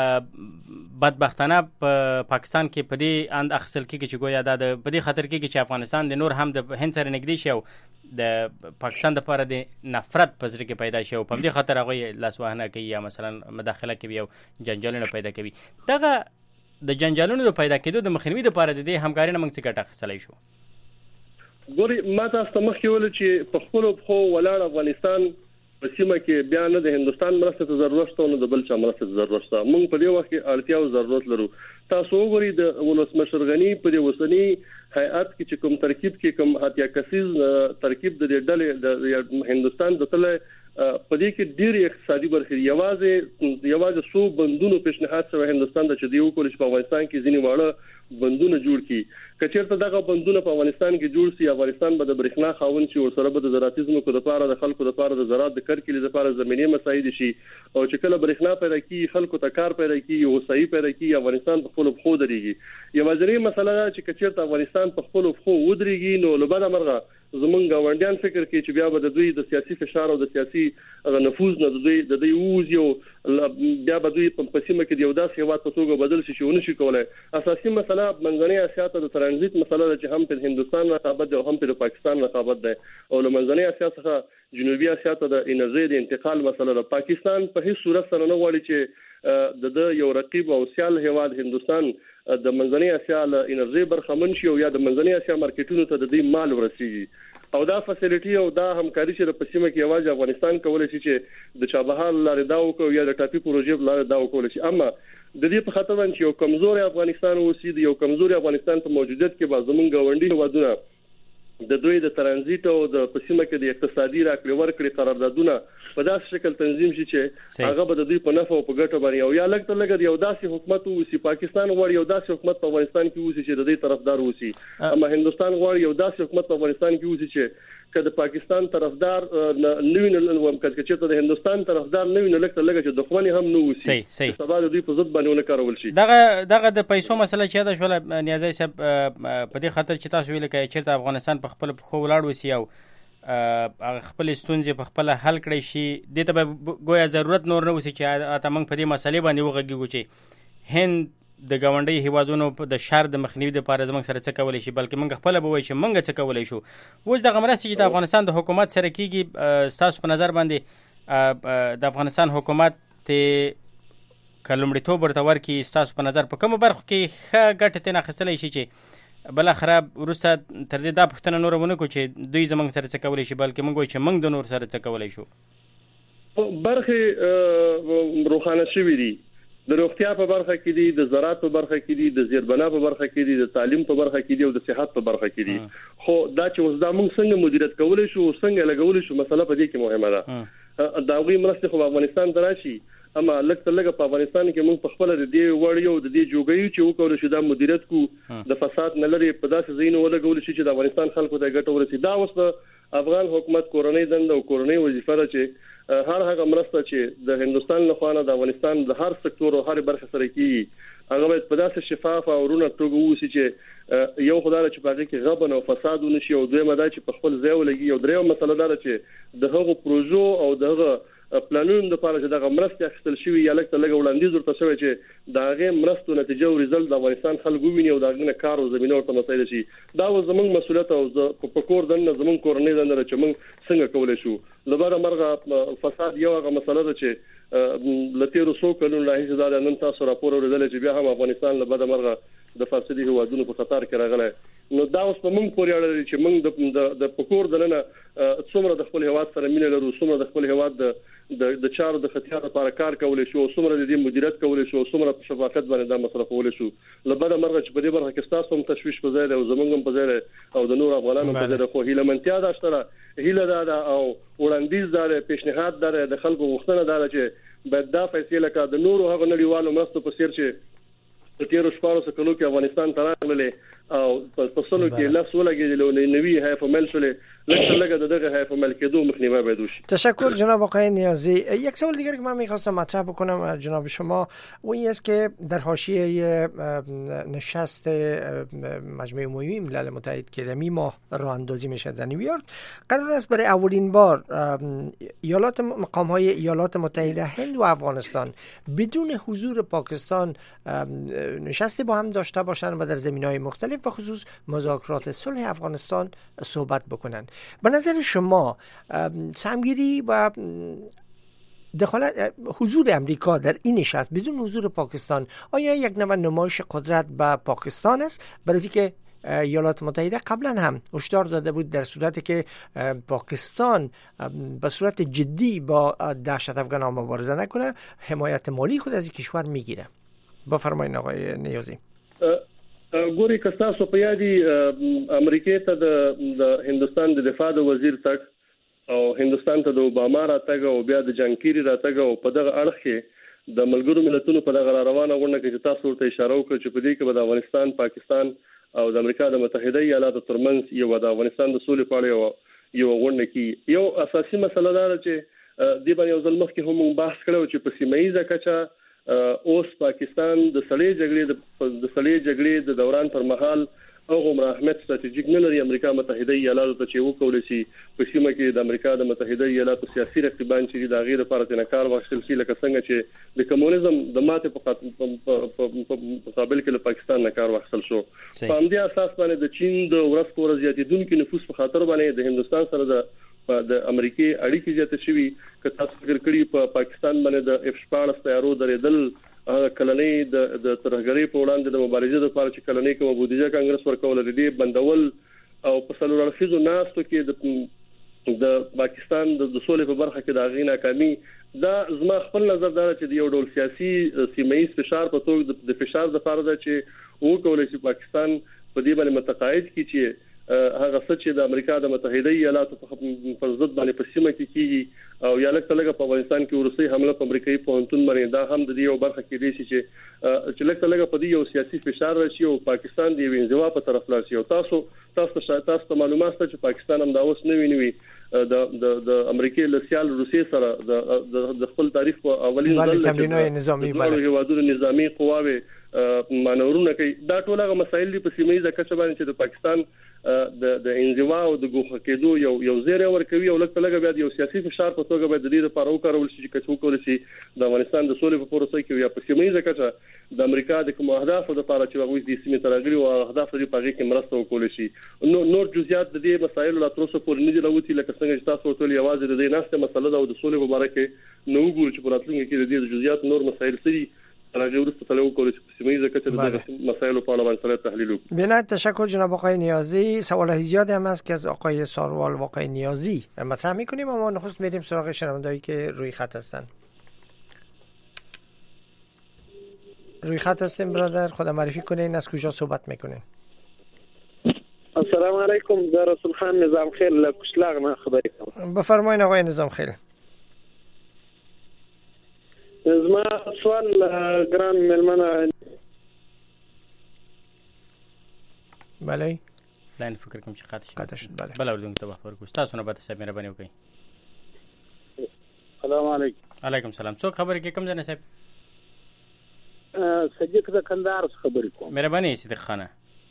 بدبختانه په پاکستان کې په دې اند اخصل کې چې ګویا دا په دې خطر کې چې افغانستان د نور هم د هند سره نږدې شي او د پاکستان لپاره د نفرت په ځای کې پیدا شي او په دې خطر هغه لاسوهنه کوي یا مثلا مداخله کوي او جنجالونه پیدا کوي. دغه د جنجالونو د پیدا کېدو د مخنیوي لپاره د دې همکاري نه موږ څه ګټه اخیستلی شو؟ ګوري ما تاسو ته مخکې ویل چې په خپلو پښو ولاړ افغانستان په سیمه کې بیا نه د هندستان مرستې ته ضرورت شته نه د بل چا مرستې ته ضرورت شته. موږ په دې وخت کې اړتیا او ضرورت لرو. تاسو وګورئ د ولسمشر غني په دې وسنی هیئت کې چې کوم ترکیب کې کوم اتیا کسیز ترکیب د ډلې د هندستان د تل په دې کې ډېری اقتصادي برخې یوازې یوازې سو بندونو پیشنهاد شوی هندستان د چې دیو کول چې په افغانستان کې ځینې واړه بندونه جوړ کړي. کچېرته دغه بندونه په افغانستان کې جوړ شي افغانستان به د برېښنا خاوند شي او سره به د زراعتیزمو کو د لپاره د خلکو د لپاره د زراعت د کرکلې لپاره زمینی مساعد شي او چې کله برېښنا پیدا کیږي خلکو ته کار پیدا کیږي او صحیح پیدا کیږي افغانستان په خپل خو درېږي. یوازې مسله ده چې کچېرته افغانستان په خپل خو ودرېږي نو لبدا مرغه زمونږ گاونډیان فکر کوي چې بیا به د دوی د سیاسي فشار او د سیاسي نفوذ نه د دوی د دوی ووزي او بیا به دوی په سیمه کې یو داسې هیواد په توګه بدل شي چې ونه شي کولای. اساسي مسله منځنۍ اسیا ته د ترانزیت مسله ده چې هم په هندستان رقابت ده او هم په پاکستان رقابت ده او له منځنۍ اسیا څخه جنوبي اسیا ته د انرژي د انتقال مسله ده. پاکستان په هیڅ صورت سره نه غواړي چې د یو رقیب او سیال هیواد هندستان د منځنۍ اسیا له انرژي برخمن شي او یا د منځنۍ اسیا مارکیټونو ته د دې مال ورسیږي او دا فیسیلیټي او دا همکاري چې د پسیمه کې یوازې افغانستان کولای شي چې د چابهار لارې دا وکړي یا د ټاپي پروژې لارې دا وکړي شي. اما د دې په خاطر باندې یو کمزوري افغانستان اوسي د یو کمزوري افغانستان په موجودیت کې به زمونږ غونډي هوادونه د دوی د ترانزیت او د پسیمه کې د اقتصادي راکړې ورکړې قراردادونه په داسې شکل تنظیم شي چې هغه به د دوی په نفع او په ګټه باندې او یا لږ تر لږه یو داسې حکومت ووسی پاکستان غواړي یو داسې حکومت په افغانستان کې ووسی چې د دې طرفدار ووسی اما هندستان غواړي یو داسې حکومت په افغانستان کې ووسی چې کله پاکستان طرفدار نوی نه وم کله چې د هندستان طرفدار نوی نه لکه لګه چې دښمنی هم نه وسی سبا د دوی په ضد باندې نه کارول شي. دغه دغه د پیسو مسله چې دا شول نیازي صاحب په دې خاطر چې تاسو ویل کې چې افغانستان په خپل خو ولاړ وسی او خپل ستونزې په خپل حل کړی شي د ته ګویا ضرورت نور نه وسی چې اته موږ په دې مسلې باندې وغږیږو چې هند د گاونډي هیوادونو د شر د مخنیوي لپاره زموږ سره څه کولای شي بلکې موږ خپل به وایو چې موږ څه کولای شو. اوس دغه مرستې چې د افغانستان د حکومت سره کیږي تاسو په نظر باندې د افغانستان حکومت ته کلمړیتوب ورته ورکړي تاسو په نظر په کومه برخه کې ښه ګټه ترې اخیستلی شي چې بل اخره وروسته تر دې دا پوښتنه نوره ونه کړو چې دوی زموږ سره څه کولی شي بلکې موږ وایو چې موږ د نور سره څه کولی شو. برخې روښانه شوي دي د روغتیا په برخه کې دي د زراعت په برخه کې دي د زیربنا په برخه کې دي د تعلیم په برخه کې دي او د صحت په برخه کې دي. خو دا چې اوس دا موږ څنګه مدیریت کولای شو څنګه لګولای شو مسله په دې کې مهمه ده. دا غوي مرسته خو افغانستان ته راشي اما لکه لکه په افغانستان کې موږ په خپل د دې وړیو د دې جوګیو چې وکړو چې دا مدیریت کو د فساد نه لري په داسې ځینو ولګول شي چې د افغانستان خلکو ته ګټه ورسي. دا اوس د افغان حکومت کورنۍ دنده او کورنۍ وظیفه ده چې هر هغه مرسته چې د هندستان له خوا نه د افغانستان د هر سکتور او هر برخه سره کیږي هغه باید په داسې شفاف او رونه توګه ووسی چې یو خدای چې پاګه کې غبن او فساد ونشي او دویمه دا چې په خپل ځای ولګي او دریمه مسله دا چې د هغو پروژو او دغه پلانونو لپاره چې دغه مرستې اخیستل شوی یا لکه لګ وړاندیز ورته شوی چې داغه مرستو نتیجه او ریزلټ د افغانستان خلکو ویني او داغه کار او زمينه ورته مسایل شي دا زموږ مسولیت او په کور دنه زموږ کورنۍ دنه چې موږ څنګه کولای شو لبره مرغه فساد یو هغه مسله ده چې لته رسو کلون راهي زاده نن تاسو راپور ورزل چې بیا هم افغانستان لبره مرغه د فاسدي هوادونو په خطر کې راغلی نو دا اوس په موږ پورې اړه لري چې موږ د د پکور دنه څومره د خپل هواد سره مینه لرو څومره د خپل هواد د د چارو د ختیار لپاره کار کولای شو څومره د دې مدیریت کولای شو څومره په شفافیت باندې دا مسله کولای شو لبره مرغه چې په دې برخه کې تاسو هم تشويش په ځای او زمونږ هم په ځای او د نور افغانانو په ځای خو هیله منتیا دا شته هیله دا او وړاندیز دا پیشنهاد دا د خلکو غوښتنه دا چې باید دا فیصله کا د نور هغه نړیوالو مرستو په سیر چې د تیرو شپږو کلو کې افغانستان ته راغلی او په سلو کې لاس ولګېدل او نوی حیف عمل شولې لکه لکه دغه حیف عمل کېدو مخنیوی باید وشي. تشکر جناب آقای نیازی. یک سوال دیگر که من می‌خواستم مطرح بکنم جناب شما و این است که در حاشیه نشست مجمع عمومی ملل متحد که در ماه راه اندازی میشه در نیویورک قرار است برای اولین بار ایالات مقام‌های ایالات متحده هند و افغانستان بدون حضور پاکستان نشستی با هم داشته باشند و در زمینه‌های مختلف و خصوص مذاکرات صلح افغانستان صحبت بکنند. به نظر شما سهمگیری و دخالت حضور امریکا در این نشست بدون حضور پاکستان آیا یک نوع نمایش قدرت به پاکستان است؟ برای اینکه ایالات متحده قبلا هم هشدار داده بود در صورتی که پاکستان به صورت جدی با دهشت افغان مبارزه نکنه حمایت مالی خود از این کشور میگیره. بفرمایید آقای نیازی. ګوري که تاسو په یادي امریکا ته د هندستان د دفاع د وزیر تک او هندستان ته د اوباما راتګ او بیا د جانکيري راتګ او په دغه اړه کې د ملګرو ملتونو په دغه روانه غونډه کې چې تاسو ورته اشاره وکړه چې په دې کې به د افغانستان پاکستان او د امریکا د متحده ایالاتو ترمنځ یو د افغانستان د سولې په اړه یو غونډه کې یو اساسي مسله ده چې د باندې یو ځل مخکې هم بحث کړو چې په سیمه ییزه کچه اوس پاکستان د سړې جګړې د سړې جګړې د دوران پر مهال هغه اهمیت ستراتیژیک نه لري امریکا متحده ایالاتو ته چې وکول شي په سیمه کې د امریکا د متحده ایالاتو سیاسي رقیبان چې د غیر لپاره تنکار واخیستل شي لکه څنګه چې د کمونیزم د ماته په مقابل کې له پاکستان نه کار واخیستل شو په همدې اساس باندې د چین د ورځ په ورځ زیاتېدونکو نفوس په خاطر باندې د هندستان سره د د امریکای اړیکې زیاتې شوي که تاسو فکر کړی په پاکستان باندې د اف شپاړس تیارو درېدل کلنۍ د د ترهګرۍ په وړاندې د مبارزې لپاره چې کلنۍ کوم بودیجه کانګرس ورکول لري بندول او په سلور اړخیزو ناستو کې د د پاکستان د سولې په برخه کې د غي ناکامي دا زما خپل نظر دا چې د یو ډول سیاسي سیمایي فشار په توګه د فشار د فرض چې وکولای شي پاکستان په دې باندې متقاعد کړي چې هغه څه چې د امریکا د متحده ایالاتو په ضد باندې په سیمه کې کیږي او یا لکه لکه په افغانستان کې ورسي حمله په امریکایي پوهنتون باندې دا هم د دې یو برخه کې دي چې چې لکه لکه په دې یو سیاسي فشار راشي او پاکستان دی انزوا په طرف لاړ شي او تاسو تاسو تاسو ته معلومات ته چې پاکستان هم دا اوس نه ویني د د د امریکای له سیال روسي سره د د خپل تاریخ په اولین ځل تمرینات نظامی باندې هوادونو نظامی قواوي مانورونه کوي دا ټول هغه مسایل دي په سیمه ییزه کچه باندې چې د پاکستان د د انزوا او د ګوښه کېدو یو یو زیری ورکوي او لکه لګه بیا یو سیاسي فشار په توګه به د دې لپاره وکړول شي چې څوک ورسي د افغانستان د سولې په پروسه کې یا په سیمه ییزه کچه د امریکا د کوم اهداف لپاره چې هغه د سیمې ترغلي او اهداف لري په هغه کې مرسته وکول شي نو نور جزئیات د دې مسایلو لا تر اوسه پورې نه دي راوتی لکه څنګه چې تاسو ټول یوازې د دې ناسته مسله ده او د سولې په اړه کې نو وګورئ چې په راتلونکي کې د دې جزئیات نور مسایل سړي راځي ورسته تلو کول چې سیمه کچه د مسائل په اړه باندې تحلیل وکړو. بنا تشکر جناب آقای نیازی. سوال زیادی هم هست که از آقای ساروال و آقای نیازی مطرح می‌کنیم اما نخست میریم سراغ شنوندهایی که روی خط هستن. روی خط هستیم برادر خدا معرفی کنین از کجا صحبت میکنین؟ السلام علیکم در رسول خان نظام خیل کشلاق نه خبری کنم. بفرمایید آقای نظام خیل. زما سوال ګران ملمنه بله لاین فکر کوم چې قاطع قاطع شد بله بل اردن ته خبر کو تاسو نه به صاحب مهرباني وکړئ. السلام علیکم. علیکم السلام. څوک خبرې کې کوم ځای صاحب؟ صدیق د کندهار خبرې کوم. مهرباني صدیق خانه.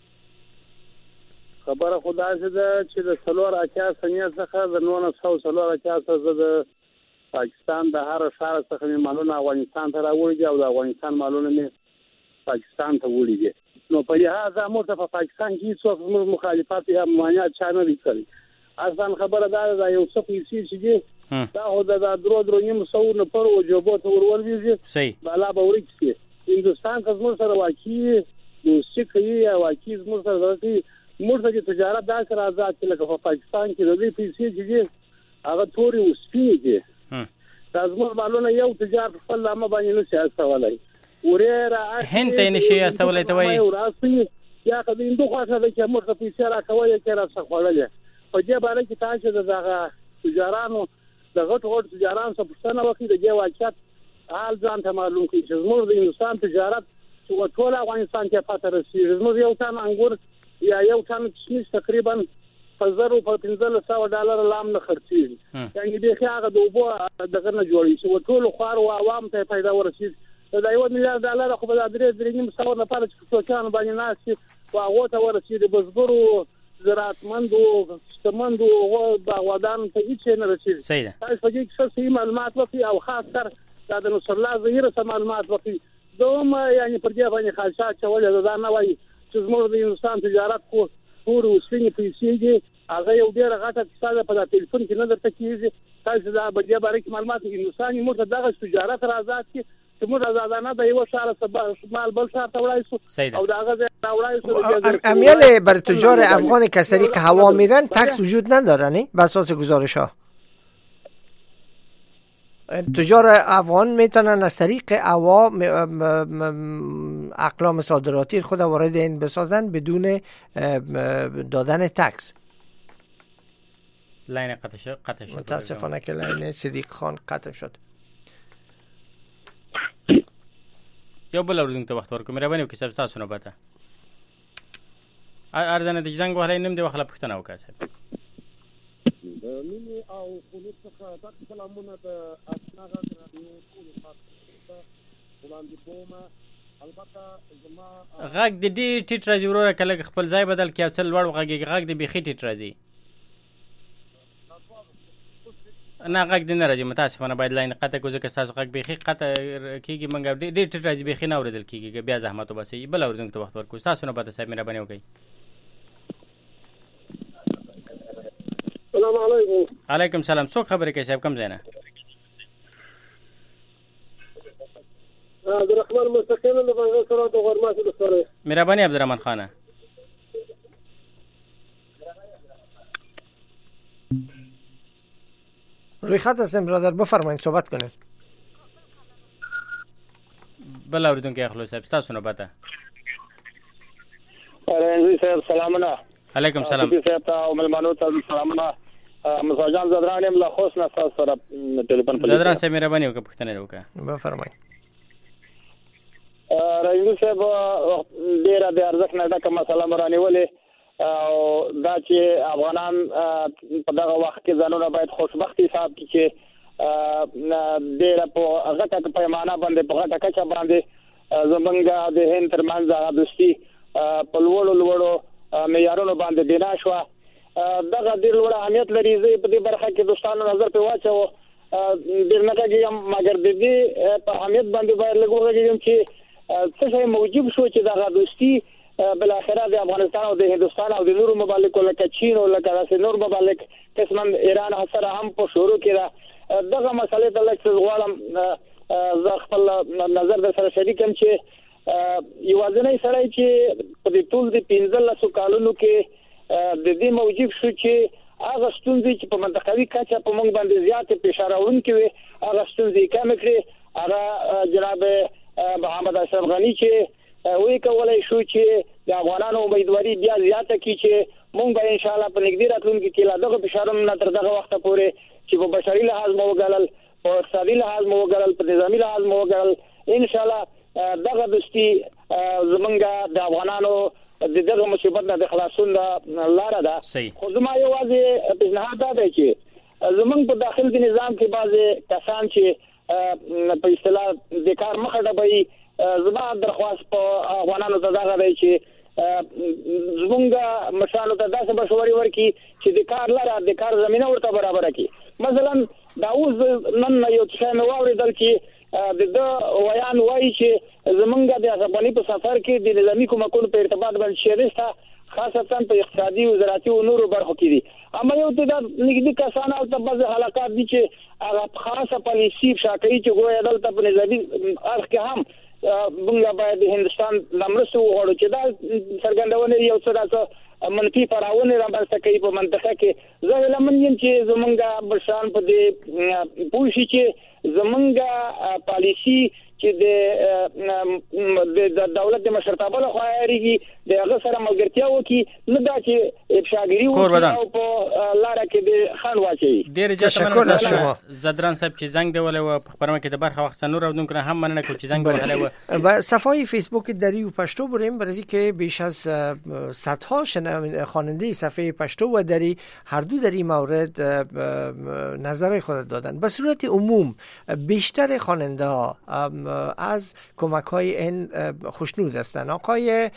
خبره خدا ده چې د څلور اتیا سنې څخه د نولس سوه څلور اتیا څخه د پاکستان د هر ښار څخه مالونه افغانستان ته راوړي دي او د افغانستان مالونه مې پاکستان ته وړي دي. نو په لحاظ موږ په پاکستان کې څوک مخالفت یا مانع چا نه دي کړی. اصلا خبره دا ده یو څه پیسې چې دي دا هو د درو درو نیم سو نه پر او جوبو ته ورولېږي. صحیح. بالا به ورکړي. هندستان که زموږ سره واقعي دوستي کوي یا واقعي زموږ سره راځي موږ د تجارت داسې آزاد چې لکه په پاکستان کې د دې پیسې چې دي هغه توري او سپینې دي. دا زموږ مالونه یو تجارت خپل لامه باندې نشي استولای. ورېره هند ته نشي استولای ته وایي یا که د هندو خواته ده چې موږ ته پیسې راکولې چې راڅخه خوړلې. په دې باره کې تاسو د دغه تجارانو د غټو غټو تجارانو څخه پوښتنه وکړئ د دې واقعیت حال ځان ته معلوم کړي چې زموږ د هندوستان تجارت ټول افغانستان کې پاتې رسېږي. زموږ یو تن انګور یا یو تن کشمش تقریبا په زرو په پنځلس سوه ډالر لام نه خرڅېږي. یعنې بیخي هغه د اوبو دغه نه جوړېږي چې ټولو خوارو عوامو ته یې پیدا ورسېږي. دا یو میلیارډ ډالر خو به د درې درې نیم سوه لپاره چې په څوکیانو باندې ناست وي خو هغو ته ورسېږي. بزګرو زراعتمندو شتمندو باغوانانو ته هېڅ یې نه رسېږي. تاسو په دې کې ښه صحیح معلومات وکړئ او خاص کر دا د نصرالله ظهیر څخه معلومات وکړئ. دوم یعنې پر دې باندې خالصه اچولې ده دا نه وایي چې زموږ د هندوستان تجارت خو تورې اوسپنې پیسې دي هغه یو ډېره غټه کیسه ده په دا ټلیفون کې نه درته کېږي. تاسو دا په دې باره کې معلومات هندوستان یې موږ ته دغه تجارت را آزاد کړي چې موږ آزادانه د یو ښار څخه مال بل ښار ته وړای شو او د هغه ځای راوړای شو. امیال بر تجار افغان که از طریق هوا میرن تکس وجود نداره نه بر اساس گزارش ها؟ تجار افغان میتونن از طریق هوا اقلام صادراتی خود وارد این بسازن بدون دادن تکس. لاین قطع شد قطع شد متاسفانه که لاین صدیق خان قطع شد. یو بل اوردونکو ته وخت ورکړو. مهرباني وکړئ صاحب ستاسو نوبت ارزانه د زنګ وهلی نوم دې وخله پوښتنه وکړه صاحب. د مینې او خلوص څخه تاسو سلامونه د اشنا غږ راډیو ټولو خلکو ته وړاندې کوم. البته زما غږ د ډېر ټیټ راځي وروره که لږ خپل ځای بدل کړي او څه لوړ وغږېږي. غږ د بیخي ټیټ راځي. نه غږ دې نه راځي متاسفانه باید لاین قطع کړو ځکه ستاسو غږ بیخي قطع کېږي. موږ ډېر ټیټ راځي بیخي نه اورېدل کېږي. بیا زحمت وباسئ. بل اورېدونکو ته وخت ورکړو. ستاسو نوبت صاحب مهرباني وکړئ. السلام علیکم. علیکم سلام. څوک خبرې کوي صاحب کوم ځای نه؟ عبدالرحمن مستقیم د بنګل سره د غرماسي د سره. مهرباني عبدالرحمن خانه. روی خط هستیم برادر بفرمایید صحبت کنید. بل اوریدونکو اخلو صاحب ستاسو نوبت ده. رنځي صاحب سلامونه. علیکم سلام. صاحب ته ملمنو ته سلامونه. مساجان زدران یم له خوښ نه تاسو سره ټلیفون په زدران صاحب مهرباني وکړه پوښتنه وکړه. بفرمایئ. رنځي صاحب ډیره د ارزښت نه ډکه مسله مرانیولې او دا چې افغانان په دغه وخت کې ځانونه باید خوشبخت حساب کړي چې ډېره په غټه پیمانه باندې په غټه کچه باندې زمونږ د هند ترمنځ هغه دوستي په لوړو لوړو معیارونو باندې بنا شوه. دغه ډېر لوړ اهمیت لري. زه په دې برخه کې دوستانو نظر پرې واچوم. ډېر نه کېږم مګر د دې په اهمیت باندې باید لږ وغږېږم چې څه شی موجب شو چې دغه دوستي بالاخره د افغانستان او د هندوستان او د نورو ممالکو لکه چین او لکه داسې نور ممالک قسما ایران سره هم په شروع کې ده. دغه مسلې ته لږ څه غواړم زه خپل نظر در سره شریکم چې یوازینی سړی چې په دې ټول د پنځلسو کالونو کې د دې موجب شو چې هغه ستونزې چې په منطقوي کچه په موږ باندې زیاتې فشار اړونکې وي هغه ستونزې کمې کړې. هغه جناب محمد اشرف غني چې وی کولای شو چې د افغانانو امیدواري بیا زیاته کړي چې موږ به ان شاء الله په نږدې راتلونکي کې لا دغه فشارونه نه تر دغه وخته پورې چې په بشري لحاظ مو وګڼل په اقتصادي لحاظ مو وګڼل په نظامي لحاظ مو وګڼل ان شاء الله دغه دوستي زمونږ د افغانانو د دغه مصیبت نه د خلاصون لاره ده. خو زما یوازې پیشنهاد دا دی چې زمونږ په داخل د نظام کې بعضې کسان چې په اصطلاح د کار مخه ډبوي زما درخواست په افغانانو ته دا غواړي چې زمونږ مشرانو ته داسې مشورې ورکړي چې د کار لاره د کار زمینه ورته برابره کړي. مثلا دا اوس نن یو څه مې واورېدل چې د د ویان وایي چې زمونږ د افغاني په سفر کې د نظامي کومکونو په ارتباط باندې شریسته خاصتا په اقتصادي وزارتي او نورو برخو کې دي. اما یو ته د نږدې کسان او د بعض حلقات دي چې هغه خاصه پالیسي شاکري چې ګویا دلته په نظامي اړخ کې هم موږ باید د هندستان لمرسو وغواړو چې دا څرګندونه یو څه راځي منفي پړاوونه رامنځته کوي په منطقه کې. زه لمن یم چې زمونږ بشان په دې پوښي چې زمونږ پالیسي چې د دولت د مشرتابه له خوا اړیږي د هغه سره ملګرتیا وکړي، نه دا چې افشاګری وکړي او په لاره کې د خان واچي. ډېر زیاته شما زدران صاحب چې زنګ دی ولې په خبرونه کې د برخه وخت نور اودون کنه هم مننه کوم چې زنگ بهله و صفحه فیسبوک دری و پشتو بریم برای که بیش از صدها خواننده صفحه پشتو و دری هر دو در این مورد نظر خود دادن. به صورت عموم بیشتر خواننده ها از کمک های این خوشنود هستند. آقای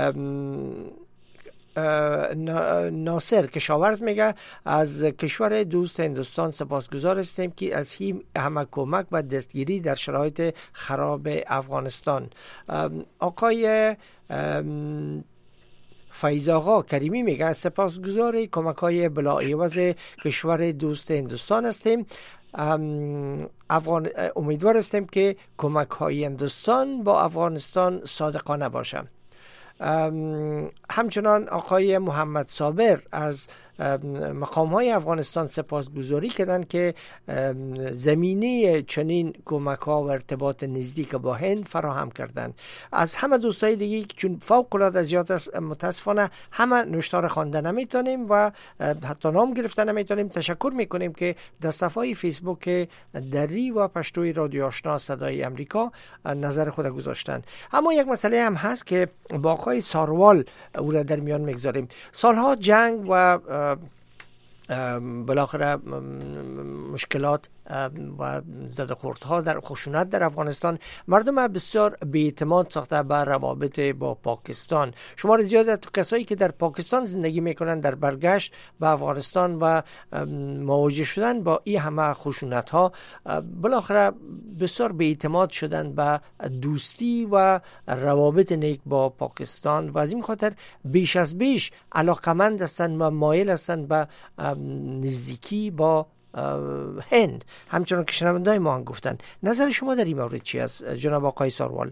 ناصر کشاورز میگه از کشور دوست هندوستان سپاسگزار هستیم که از همه کمک و دستگیری در شرایط خراب افغانستان. آقای فیض آقا کریمی میگه سپاسگزار کمک های بلاعوض کشور دوست هندوستان هستیم. افغان امیدوار هستیم که کمک های هندوستان با افغانستان صادقانه باشه. همچنان آقای محمد صابر از مقام های افغانستان سپاسگزاری کردن که زمینه چنین کمک ها و ارتباط نزدیک با هند فراهم کردن. از همه دوستای دیگه چون فوق العاده زیاد است متاسفانه همه نشتار خوانده نمیتونیم و حتی نام گرفتن نمیتونیم. تشکر میکنیم که در صفحه فیسبوک دری و پشتوی رادیو آشنا صدای امریکا نظر خود گذاشتن. اما یک مسئله هم هست که با آقای ساروال او را در میان میگذاریم. سالها جنگ و بالاخره مشکلات و زد و خوردها در خشونت در افغانستان مردم بسیار بی‌اعتماد ساخته به روابط با پاکستان. شمار زیاد کسایی که در پاکستان زندگی میکنن در برگشت به افغانستان و مواجه شدن با این همه خشونت ها بالاخره بسیار بی‌اعتماد شدن به دوستی و روابط نیک با پاکستان و از این خاطر بیش از بیش علاقمند هستند و مایل هستند به نزدیکی با هند. همچنان که شنونده‌های ما هم گفتن. نظر شما در این مورد چی است جناب آقای ساروال؟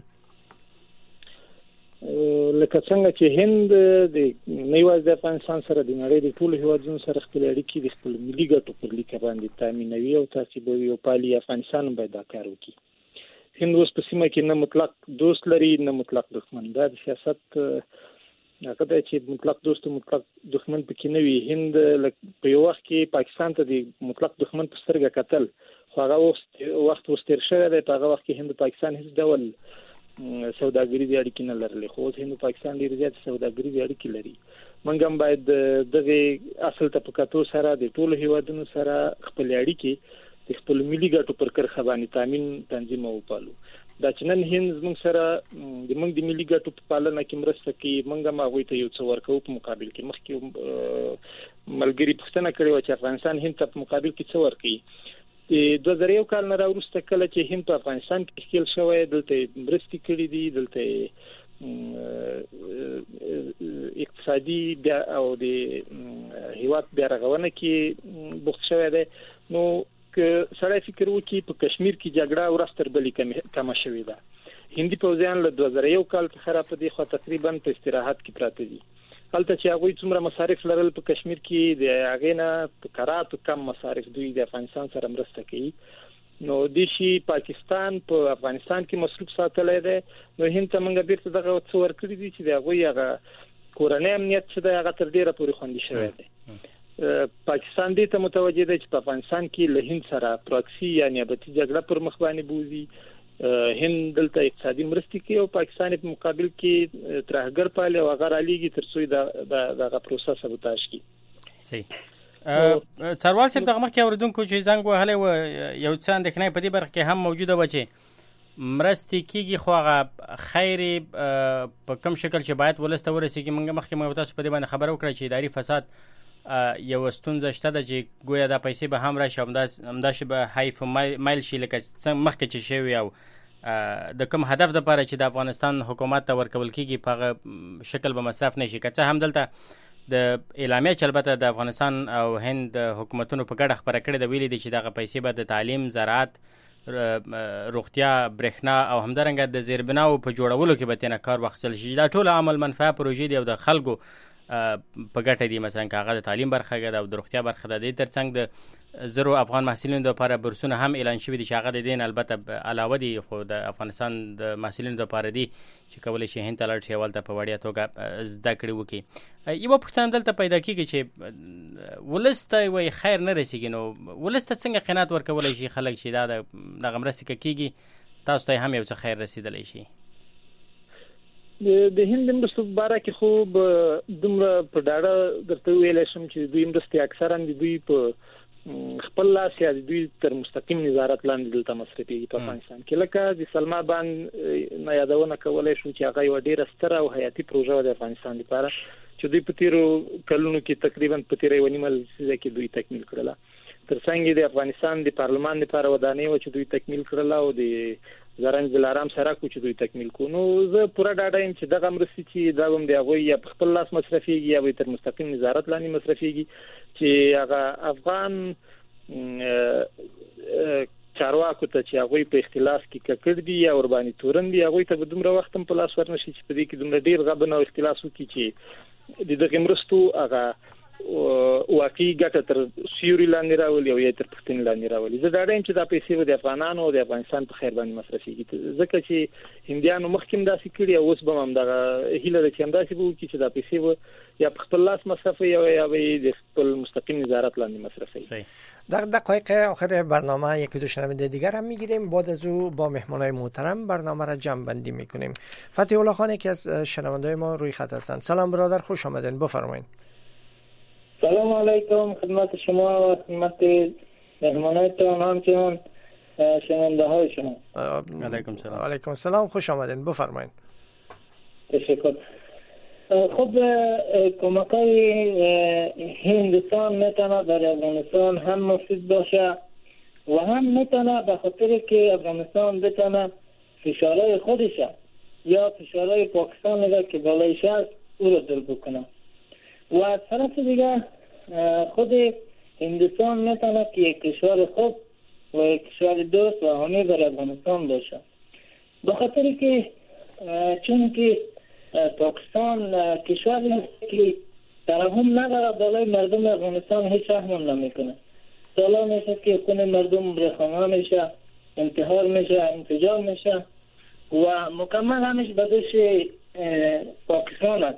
لکه څنګه چې هند د نیواز د افغانستان سره د نړۍ د ټولو هیوادونو سره خپل اړیکې د خپل ملي ګټو پر لیکه باندې تامینوي او تعقیبوي او پالي، افغانستان باید دا کار وکړي. هند اوس په سیمه کې نه مطلق دوست لري نه مطلق دښمن. دا د سیاست هغه د چې مطلق دوست او مطلق دښمن پکې نه وي. هند په یو وخت کې پاکستان ته د مطلق دښمن په سترګه کتل، خو هغه وخت وستر شوی دی. په هغه وخت کې هند پاکستان هیڅ ډول سوداګري د اړیکې نه لرلې، خو اوس هند پاکستان ډېر زیات سوداګري د اړیکې لري. موږ هم باید دغه اصل ته په کتو سره د ټولو هیوادونو سره خپل اړیکې د خپل ملي ګټو پر کرښه باندې تامین تنظیم او پالو. دا چې نن هند زموږ سره د موږ د ملي ګټو په پالنه کې مرسته کوي، موږ هم هغوی ته یو څه ورکوو په مقابل کې. مخکې ملګري پوښتنه کړې وه چې افغانستان هند ته په مقابل کې څه ورکوي. د دوه زره یو کال نه راوروسته کله چې هند په افغانستان کې ښکېل شوی، دلته مرستې کړي دي، دلته اقتصادي بیا او د هیواد بیا رغونه کې بوخت شوی دی. نو که سړی فکر وکړي په کشمیر کې جګړه ورځ تر بلې کمه شوې ده. هندي پوځیان له دوه زره یو کال څخه را په دې خوا تقریبا په استراحت کې پراته دي. هلته چې هغوی څومره مصارف لرل په کشمیر کې د هغې نه په کراتو کم مصارف دوی د افغانستان سره مرسته کوي. نو دې شي پاکستان په افغانستان کې مصروف ساتلی دی. نو هند ته موږ بیرته دغه څه ورکړي دي چې د هغوی هغه کورنی امنیت چې دی هغه تر ډېره پورې خوندي شوی دی. پاکستان دې ته متوجه دی چې په افغانستان کې له هند سره پراکسي یا نیابتي جګړه پر مخ باندې بوزي. هند دلته اقتصادي مرستې کوي او پاکستان په مقابل کې ترهګر پالي او هغه رالیږي تر څو د دغه پروسه سبوتاژ کړي. صحیح. سروال صاحب دغه مخکې اوریدونکو چې زنګ وهلی و یو څه اندېښنه په دې برخه کې هم موجوده وه چې مرستې کیږي خو هغه خیر په کوم شکل چې باید ولسته ورسیږي. موږ مخکې موږ تاسو په دې باندې خبره وکړه چې اداري فساد یو ستونزه شته ده چې ګویا دا پیسې به هم راشي همداسې به حیف مایل شي لکه څنګه مخکې چې شوي او د کوم هدف دپاره چې د افغانستان حکومت ته ورکول کیږي په هغه شکل به مصرف نه شي. که څه هم دلته د اعلامیه چې البته د افغانستان او هند د حکومتونو په ګډه خبره کړې ده ویلي دي چې دغه پیسې به د تعلیم، زراعت، روغتیا، برېښنا او همدارنګه د زیربناو په جوړولو کې به تېنه کار واخیستل شي. دا ټول عمل منفعه پروژې دي او د خلکو په ګټه دي. مثلا که هغه د تعلیم برخه ده او د روغتیا برخه ده. د ترڅنګ د زرو افغان محصلینو لپاره بورسونه هم اعلان شوي دي چې هغه د دین البته علاوه دي خو د افغانستان د محصلینو لپاره دي چې کولی شي هند ته لاړ شي او هلته په وړیا توګه زده کړې وکړي. یوه پوښتنه دلته پیدا کېږي چې ولس ته وایي خیر نه رسېږي، نو ولس ته څنګه قناعت ورکولی شي خلک چې دا دغه مرستې که کېږي تاسو ته هم یو څه خیر رسېدلی شي؟ د هند مرستو په باره کې خو دومره په ډاډه درته وویلی شم چې دوی مرستې اکثرا د دوی په خپل لاس یا د دوی تر مستقیم نظارت لاندې دلته مصرفېږي په افغانستان کې. لکه د سلما بانک نه یادونه کولی شو چې هغه یوه ډېره ستره او حیاتي پروژه وه د افغانستان لپاره چې دوی په تېرو کلونو کې تقریبا په تېره یوه نیمه لسیزه کې دوی تکمیل کړله. تر څنګ د افغانستان د پارلمان لپاره ودانۍ وه چې دوی تکمیل کړله او د زرنج دلارام سړک و چې دوی تکمیل کړو. نو زه پوره ډاډه یم چې دغه مرستې چې دا هم د هغوی یا په خپل لاس مصرفېږي یا به تر مستقیم نظارت لاندې مصرفېږي چې هغه افغان چارواکو ته چې هغوی په اختلاف کې ککړ دي یا ورباندې تورن دي هغوی ته به دومره وخت هم په لاس ورنشي چې په دې کې دومره ډېر غبن او اختلاف وکړي چې د دغې مرستو هغه واقعي ګټه تر سیوري لاندې راولي او یا تر پوښتنې لاندې راولي. زه ډاډه یم چې دا پیسې به د افغانانو او د افغانستان په خیر باندې مصرفېږي ځکه چې هندیانو مخکې هم داسې کړي او اوس به هم همدغه هیله ده چې همداسې به وکړي چې دا پیسې به یا په خپل لاس مصرفوي یا به یې د خپل مستقیم نظارت لاندې مصرفوي. در دقایق آخر برنامه یک دو شنونده دیگر هم میگیریم. بعد از او با مهمانای محترم برنامه را جمع بندی میکنیم. فتحی الله خان یکی از شنونده ما روی خط هستند. سلام برادر، خوش آمدین، بفرمایید. سلام علیکم خدمت شما و خدمت مهمانایتان همچنین شنونده های شما. علیکم سلام. علیکم سلام، خوش آمدین، بفرمایید. تشکر. خب کمک های هندوستان میتونه در افغانستان هم مفید باشه و هم میتونه به خاطر که افغانستان بتونه فشارهای خودش یا فشارهای پاکستان را که بالایش است او را دل بکنه. و از طرف دیگه خود هندوستان میتونه که یک کشور خوب و یک کشور دوست و حامی بر افغانستان باشه. به خاطر که چون که پاکستان کشوری است که ترحم نداره بالای مردم افغانستان هیچ رحم نمیکنه. سالا میشه که خون مردم رخانه میشه، انتحار میشه، انفجار میشه و مکمل همیشه به دوش پاکستان است.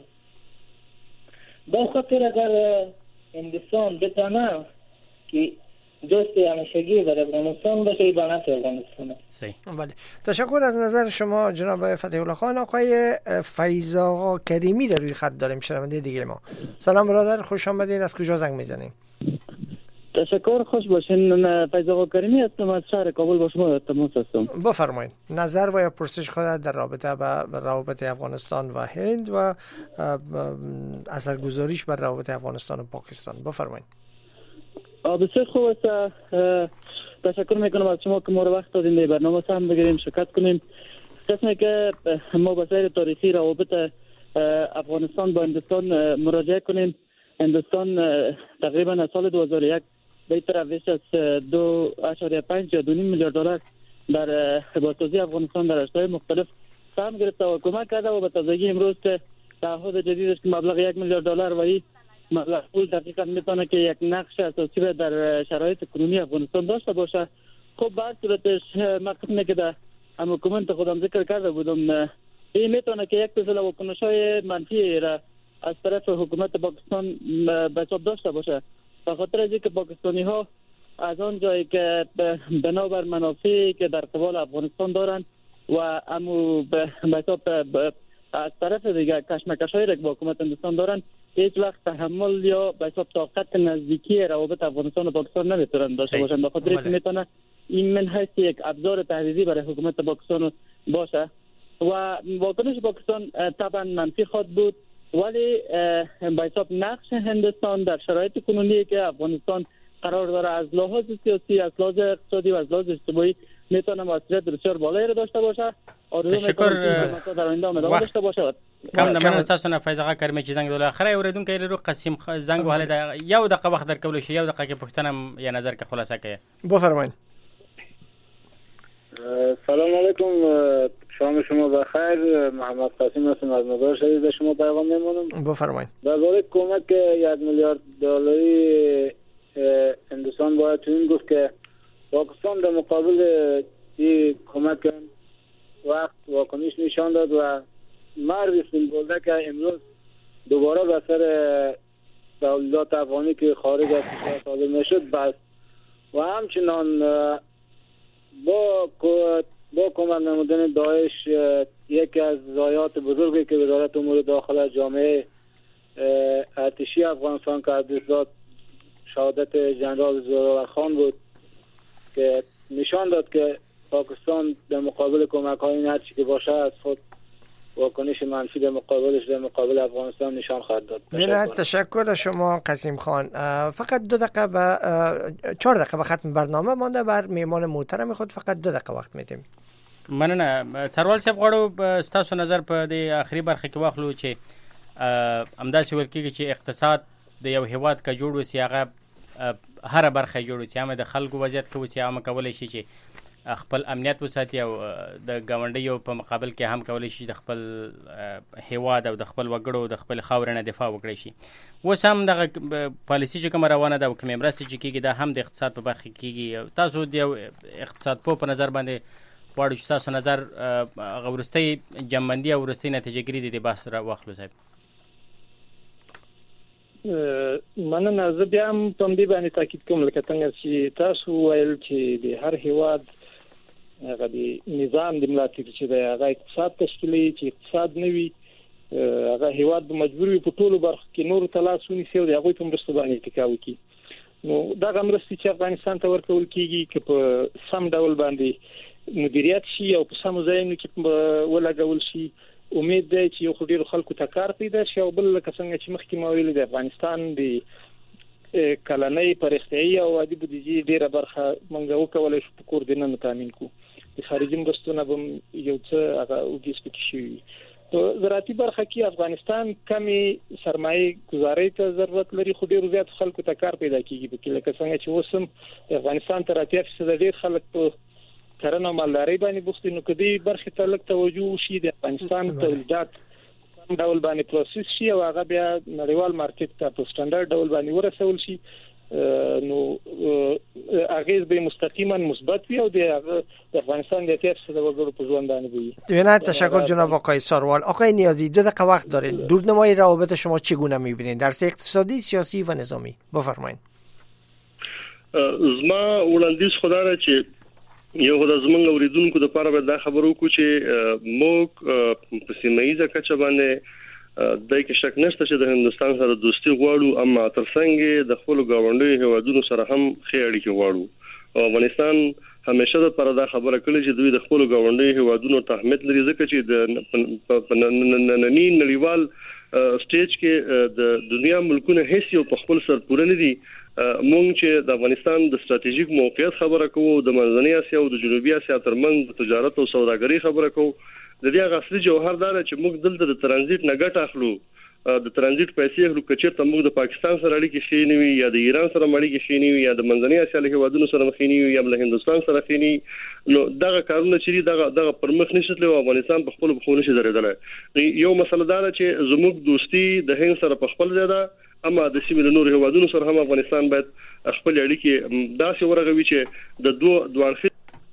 با خاطر اگر هندوستان بتانه که دوست همیشگی در افغانستان باشه به نفع افغانستان. صحیح. بله. تشکر از نظر شما جناب فتحی الله خان. آقای فیض آقا کریمی در روی خط داریم، شنونده دیگه ما. سلام برادر، خوش آمدید. از کجا زنگ میزنیم؟ تشکر، خوش باشین. فیض آقا کریمی هستم از شهر کابل، با شما در تماس هستم. بفرمایید. نظر و یا پرسش خود در رابطه با روابط افغانستان و هند و اثرگذاریش بر روابط افغانستان و پاکستان بفرمایید. بسیار خوب است. تشکر میکنم از شما که ما رو وقت دادین در برنامه هم بگیریم شرکت کنیم. قسمی که ما به سیر تاریخی روابط افغانستان با هندوستان مراجعه کنیم. هندوستان تقریبا از سال دو هزار و یک به طرف بیش از دو اشاریه پنج یا دو نیم میلیارد دلار در بازسازی افغانستان در اشیاء مختلف سهم گرفته و کمک کرده و به تازگی امروز که تعهد جدیدش که مبلغ یک میلیارد دلار و این مبلغ پول دقیقاً میتونه که یک نقش اساسی در شرایط کنونی افغانستان داشته باشه. خب به هر صورتش مقصد که در حکومت خودم ذکر کرده بودم این میتونه که یک سلسله واکنش‌های منفی را از طرف حکومت پاکستان به حساب داشته باشه. به خاطر از اینکه پاکستانی ها از آن جایی که بنابر منافعی که در قبال افغانستان دارند و امو به حساب از طرف دیگه کشمکش‌هایی را که با حکومت هندوستان دارند هیچ وقت تحمل یا به حساب طاقت نزدیکی روابط افغانستان و پاکستان نمیتونن داشته باشند. به خاطر اینکه میتونه این من حیث یک ابزار تهدیدی برای حکومت پاکستان باشه و واکنش پاکستان طبعا منفی خواهد بود، ولی به حساب نقش هندوستان در شرایط کنونی که افغانستان قرار داره از لحاظ سیاسی، از لحاظ اقتصادی و از لحاظ اجتماعی میتونه موثریت بسیار بالایی را داشته باشه. تشکر در آینده ادامه داشته باشه. کم د من تاسو نه فیض هغه کرمه چې زنګ دوله اخره اوریدونکو یې لرو قسم زنګ وهله دا یو دقیقه وخت درکول شي، یو دقیقه کې پښتنه یا نظر کې خلاصه کړئ. بفرمایید. سلام علیکم، شام شما بخیر. محمد قاسم هستم از مزار شریف، به شما پیغام میمونم. بفرمایید. درباره کمک یک میلیارد دلاری هندوستان باید تو این گفت که پاکستان در مقابل این کمک وقت واکنش نشان داد و مرد سیمبولده که امروز دوباره به سر تولیدات افغانی که خارج از کشور صادر میشد بست و همچنان با با کمک نمودن داعش یکی از ضایعات بزرگی که وزارت امور داخله جامعه ارتشی افغانستان که از دست داد شهادت جنرال زورآور خان بود که نشان داد که پاکستان در مقابل کمک های این هرچی که باشه از خود واکنش منفی در مقابلش در مقابل افغانستان نشان خواهد داد. تشکر. تشکر شما قاسم خان. فقط دو دقیقه به چهار دقیقه به ختم برنامه مانده، بر میهمان محترم خود فقط دو دقیقه وخت میدیم. مننه. سروال صاحب غواړو ستاسو نظر په دې اخري برخه کې واخلو چې همداسې ویل کېږي چې اقتصاد د یو هیواد که جوړ وسي هغه هره برخه جوړ وسي، هم د خلکو وضعیت ښه وسي، هم کولی شي چې خپل امنیت وساتي او د ګاونډیو په مقابل کې هم کولی شي د خپل هیواد او د خپل وګړو د خپل خاورې نه دفاع وکړي شي. اوس هم دغه پالیسي چې کومه روانه ده او کومې مرستې چې کېږي دا هم د اقتصاد په برخه کې کېږي. تاسو د یو اقتصاد پوه په نظر باندې غواړو چې تاسو نظر هغه وروستۍ جمعبندي او وروستۍ نتیجهګیري د دې بحث را واخلو. صاحب مننه. زه بیا هم په دې باندې تاکید کوم لکه څنګه چې تاسو ویل چې د هر هیواد هغه د نظام د ملاتړ چې د هغه اقتصاد تشکیلي چې اقتصاد نه وي هغه هیواد به مجبور وي په ټولو برخو کې نور تلاس ونیسي او د هغوی په مرسته باندې اتکا وکړي. نو دغه مرستې چې افغانستان ته ورکول کېږي که په سم ډول باندې مدیریت شي او په سمو ځایونو کې ولګول شي، امید دی چې یو خو ډېرو خلکو ته کار پیدا شي او بل لکه څنګه چې مخکې ما ویلي د افغانستان د کلنۍ پرختیایي او عادي بودیجې ډېره برخه موږ وکولی شو په کور دننه تامین کړو. د خارجي مرستو نه به یو څه هغه اوږې سپکې شوي وي. په زراعتي برخه کې افغانستان کمې سرمایې ګزارۍ ته ضرورت لري، خو ډېرو زیاتو خلکو ته کار پیدا کېږي پکې، لکه څنګه چې اوس هم د افغانستان تر اتیا فیصده ډېر خلک په کرنه او مالدارۍ باندې بوخت دي. نو که دې برخې ته لږ توجه وشي، د افغانستان تولیدات په ډول باندې پروسس شي او هغه بیا نړیوال مارکیټ ته په سټانډرډ ډول باندې ورسول شي، نو اغیز به مستقیما مثبت وي او د افغانستان د اتیا فیصد وګړو په ژوند باندې وي. ببینید تشکر جناب آقای ساروال. آقای نیازی دو دقیقه وقت دارید. دورنمای روابط شما چگونه می‌بینید در اقتصادی، سیاسی و نظامی؟ بفرمایید. زما وړاندیز خدای چې یو د زمونږ اوریدونکو د لپاره به دا خبرو کو چې موږ په سیمایي کچه باندې دای کې شک نشته چې د هندستان سره دوستي غواړو، اما ترڅنګ د خپل گاونډي هیوادونو سره هم ښه اړیکې غواړو. افغانستان همیشه د پر دا خبره کړې چې دوی د خپل گاونډي هیوادونو ته اهمیت لري، ځکه چې د نننی نړیوال سټیج کې د دنیا ملکونه هیڅ یو په خپل سر پوره نه دي. مونږ چې د افغانستان د ستراتیژیک موقعیت خبره کوو، د منځنۍ اسیا او د جنوبي اسیا ترمنځ د تجارت او سوداګرۍ خبره کوو، د دې غاصلي جوهر دار چې موږ دلته د ترانزیت نه ګټه اخلو، د ترانزیت پیسې اخلو. کچیر ته موږ د پاکستان سره اړیکې شي نه وي یا د ایران سره اړیکې شي نه وي یا د منځنۍ اسیا له هیوادونو سره مخ نه وي یا د هندستان سره خې نه، نو دغه کارونه چې دغه دغه پرمخ نشته او افغانستان په خپل بخونه شي درېدل. یو مسله دا چې زموږ دوستي د هند سره په خپل ځای ده، اما د سیمې نور هیوادونو سره هم افغانستان باید خپل اړیکې داسې ورغوي چې د دوه دوه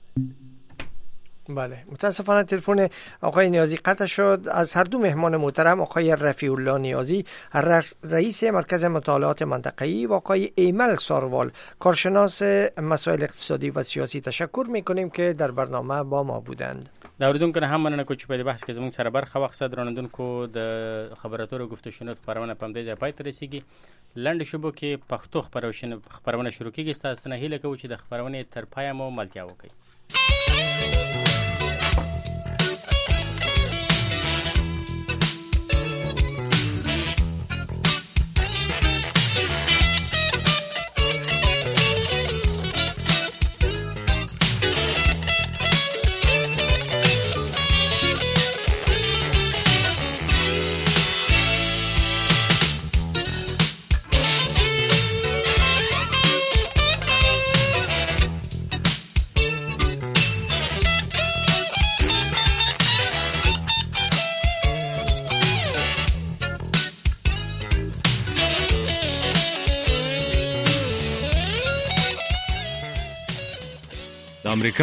بله. متاسفانه تلفن آقای نیازی قطع شد. از هر دو مهمان محترم، آقای رفیع الله نیازی رئیس مرکز مطالعات منطقه‌ای و آقای ایمل ساروال کارشناس مسائل اقتصادی و سیاسی، تشکر می‌کنیم که در برنامه با ما بودند. دا اوریدونکو نه هم مننه کوم چې په دې بحث کې زموږ سره برخه واخیسته. درنوونکو د خبرو اترو گفت و شنود خبرونه په همدې ځای پای ته رسیږي. لنډ شبو کې پښتو خبرونه شروع کیږي. تاسو نه هیله کوم چې د خبرونې تر پایه مو ملتیا وکړئ. امریکا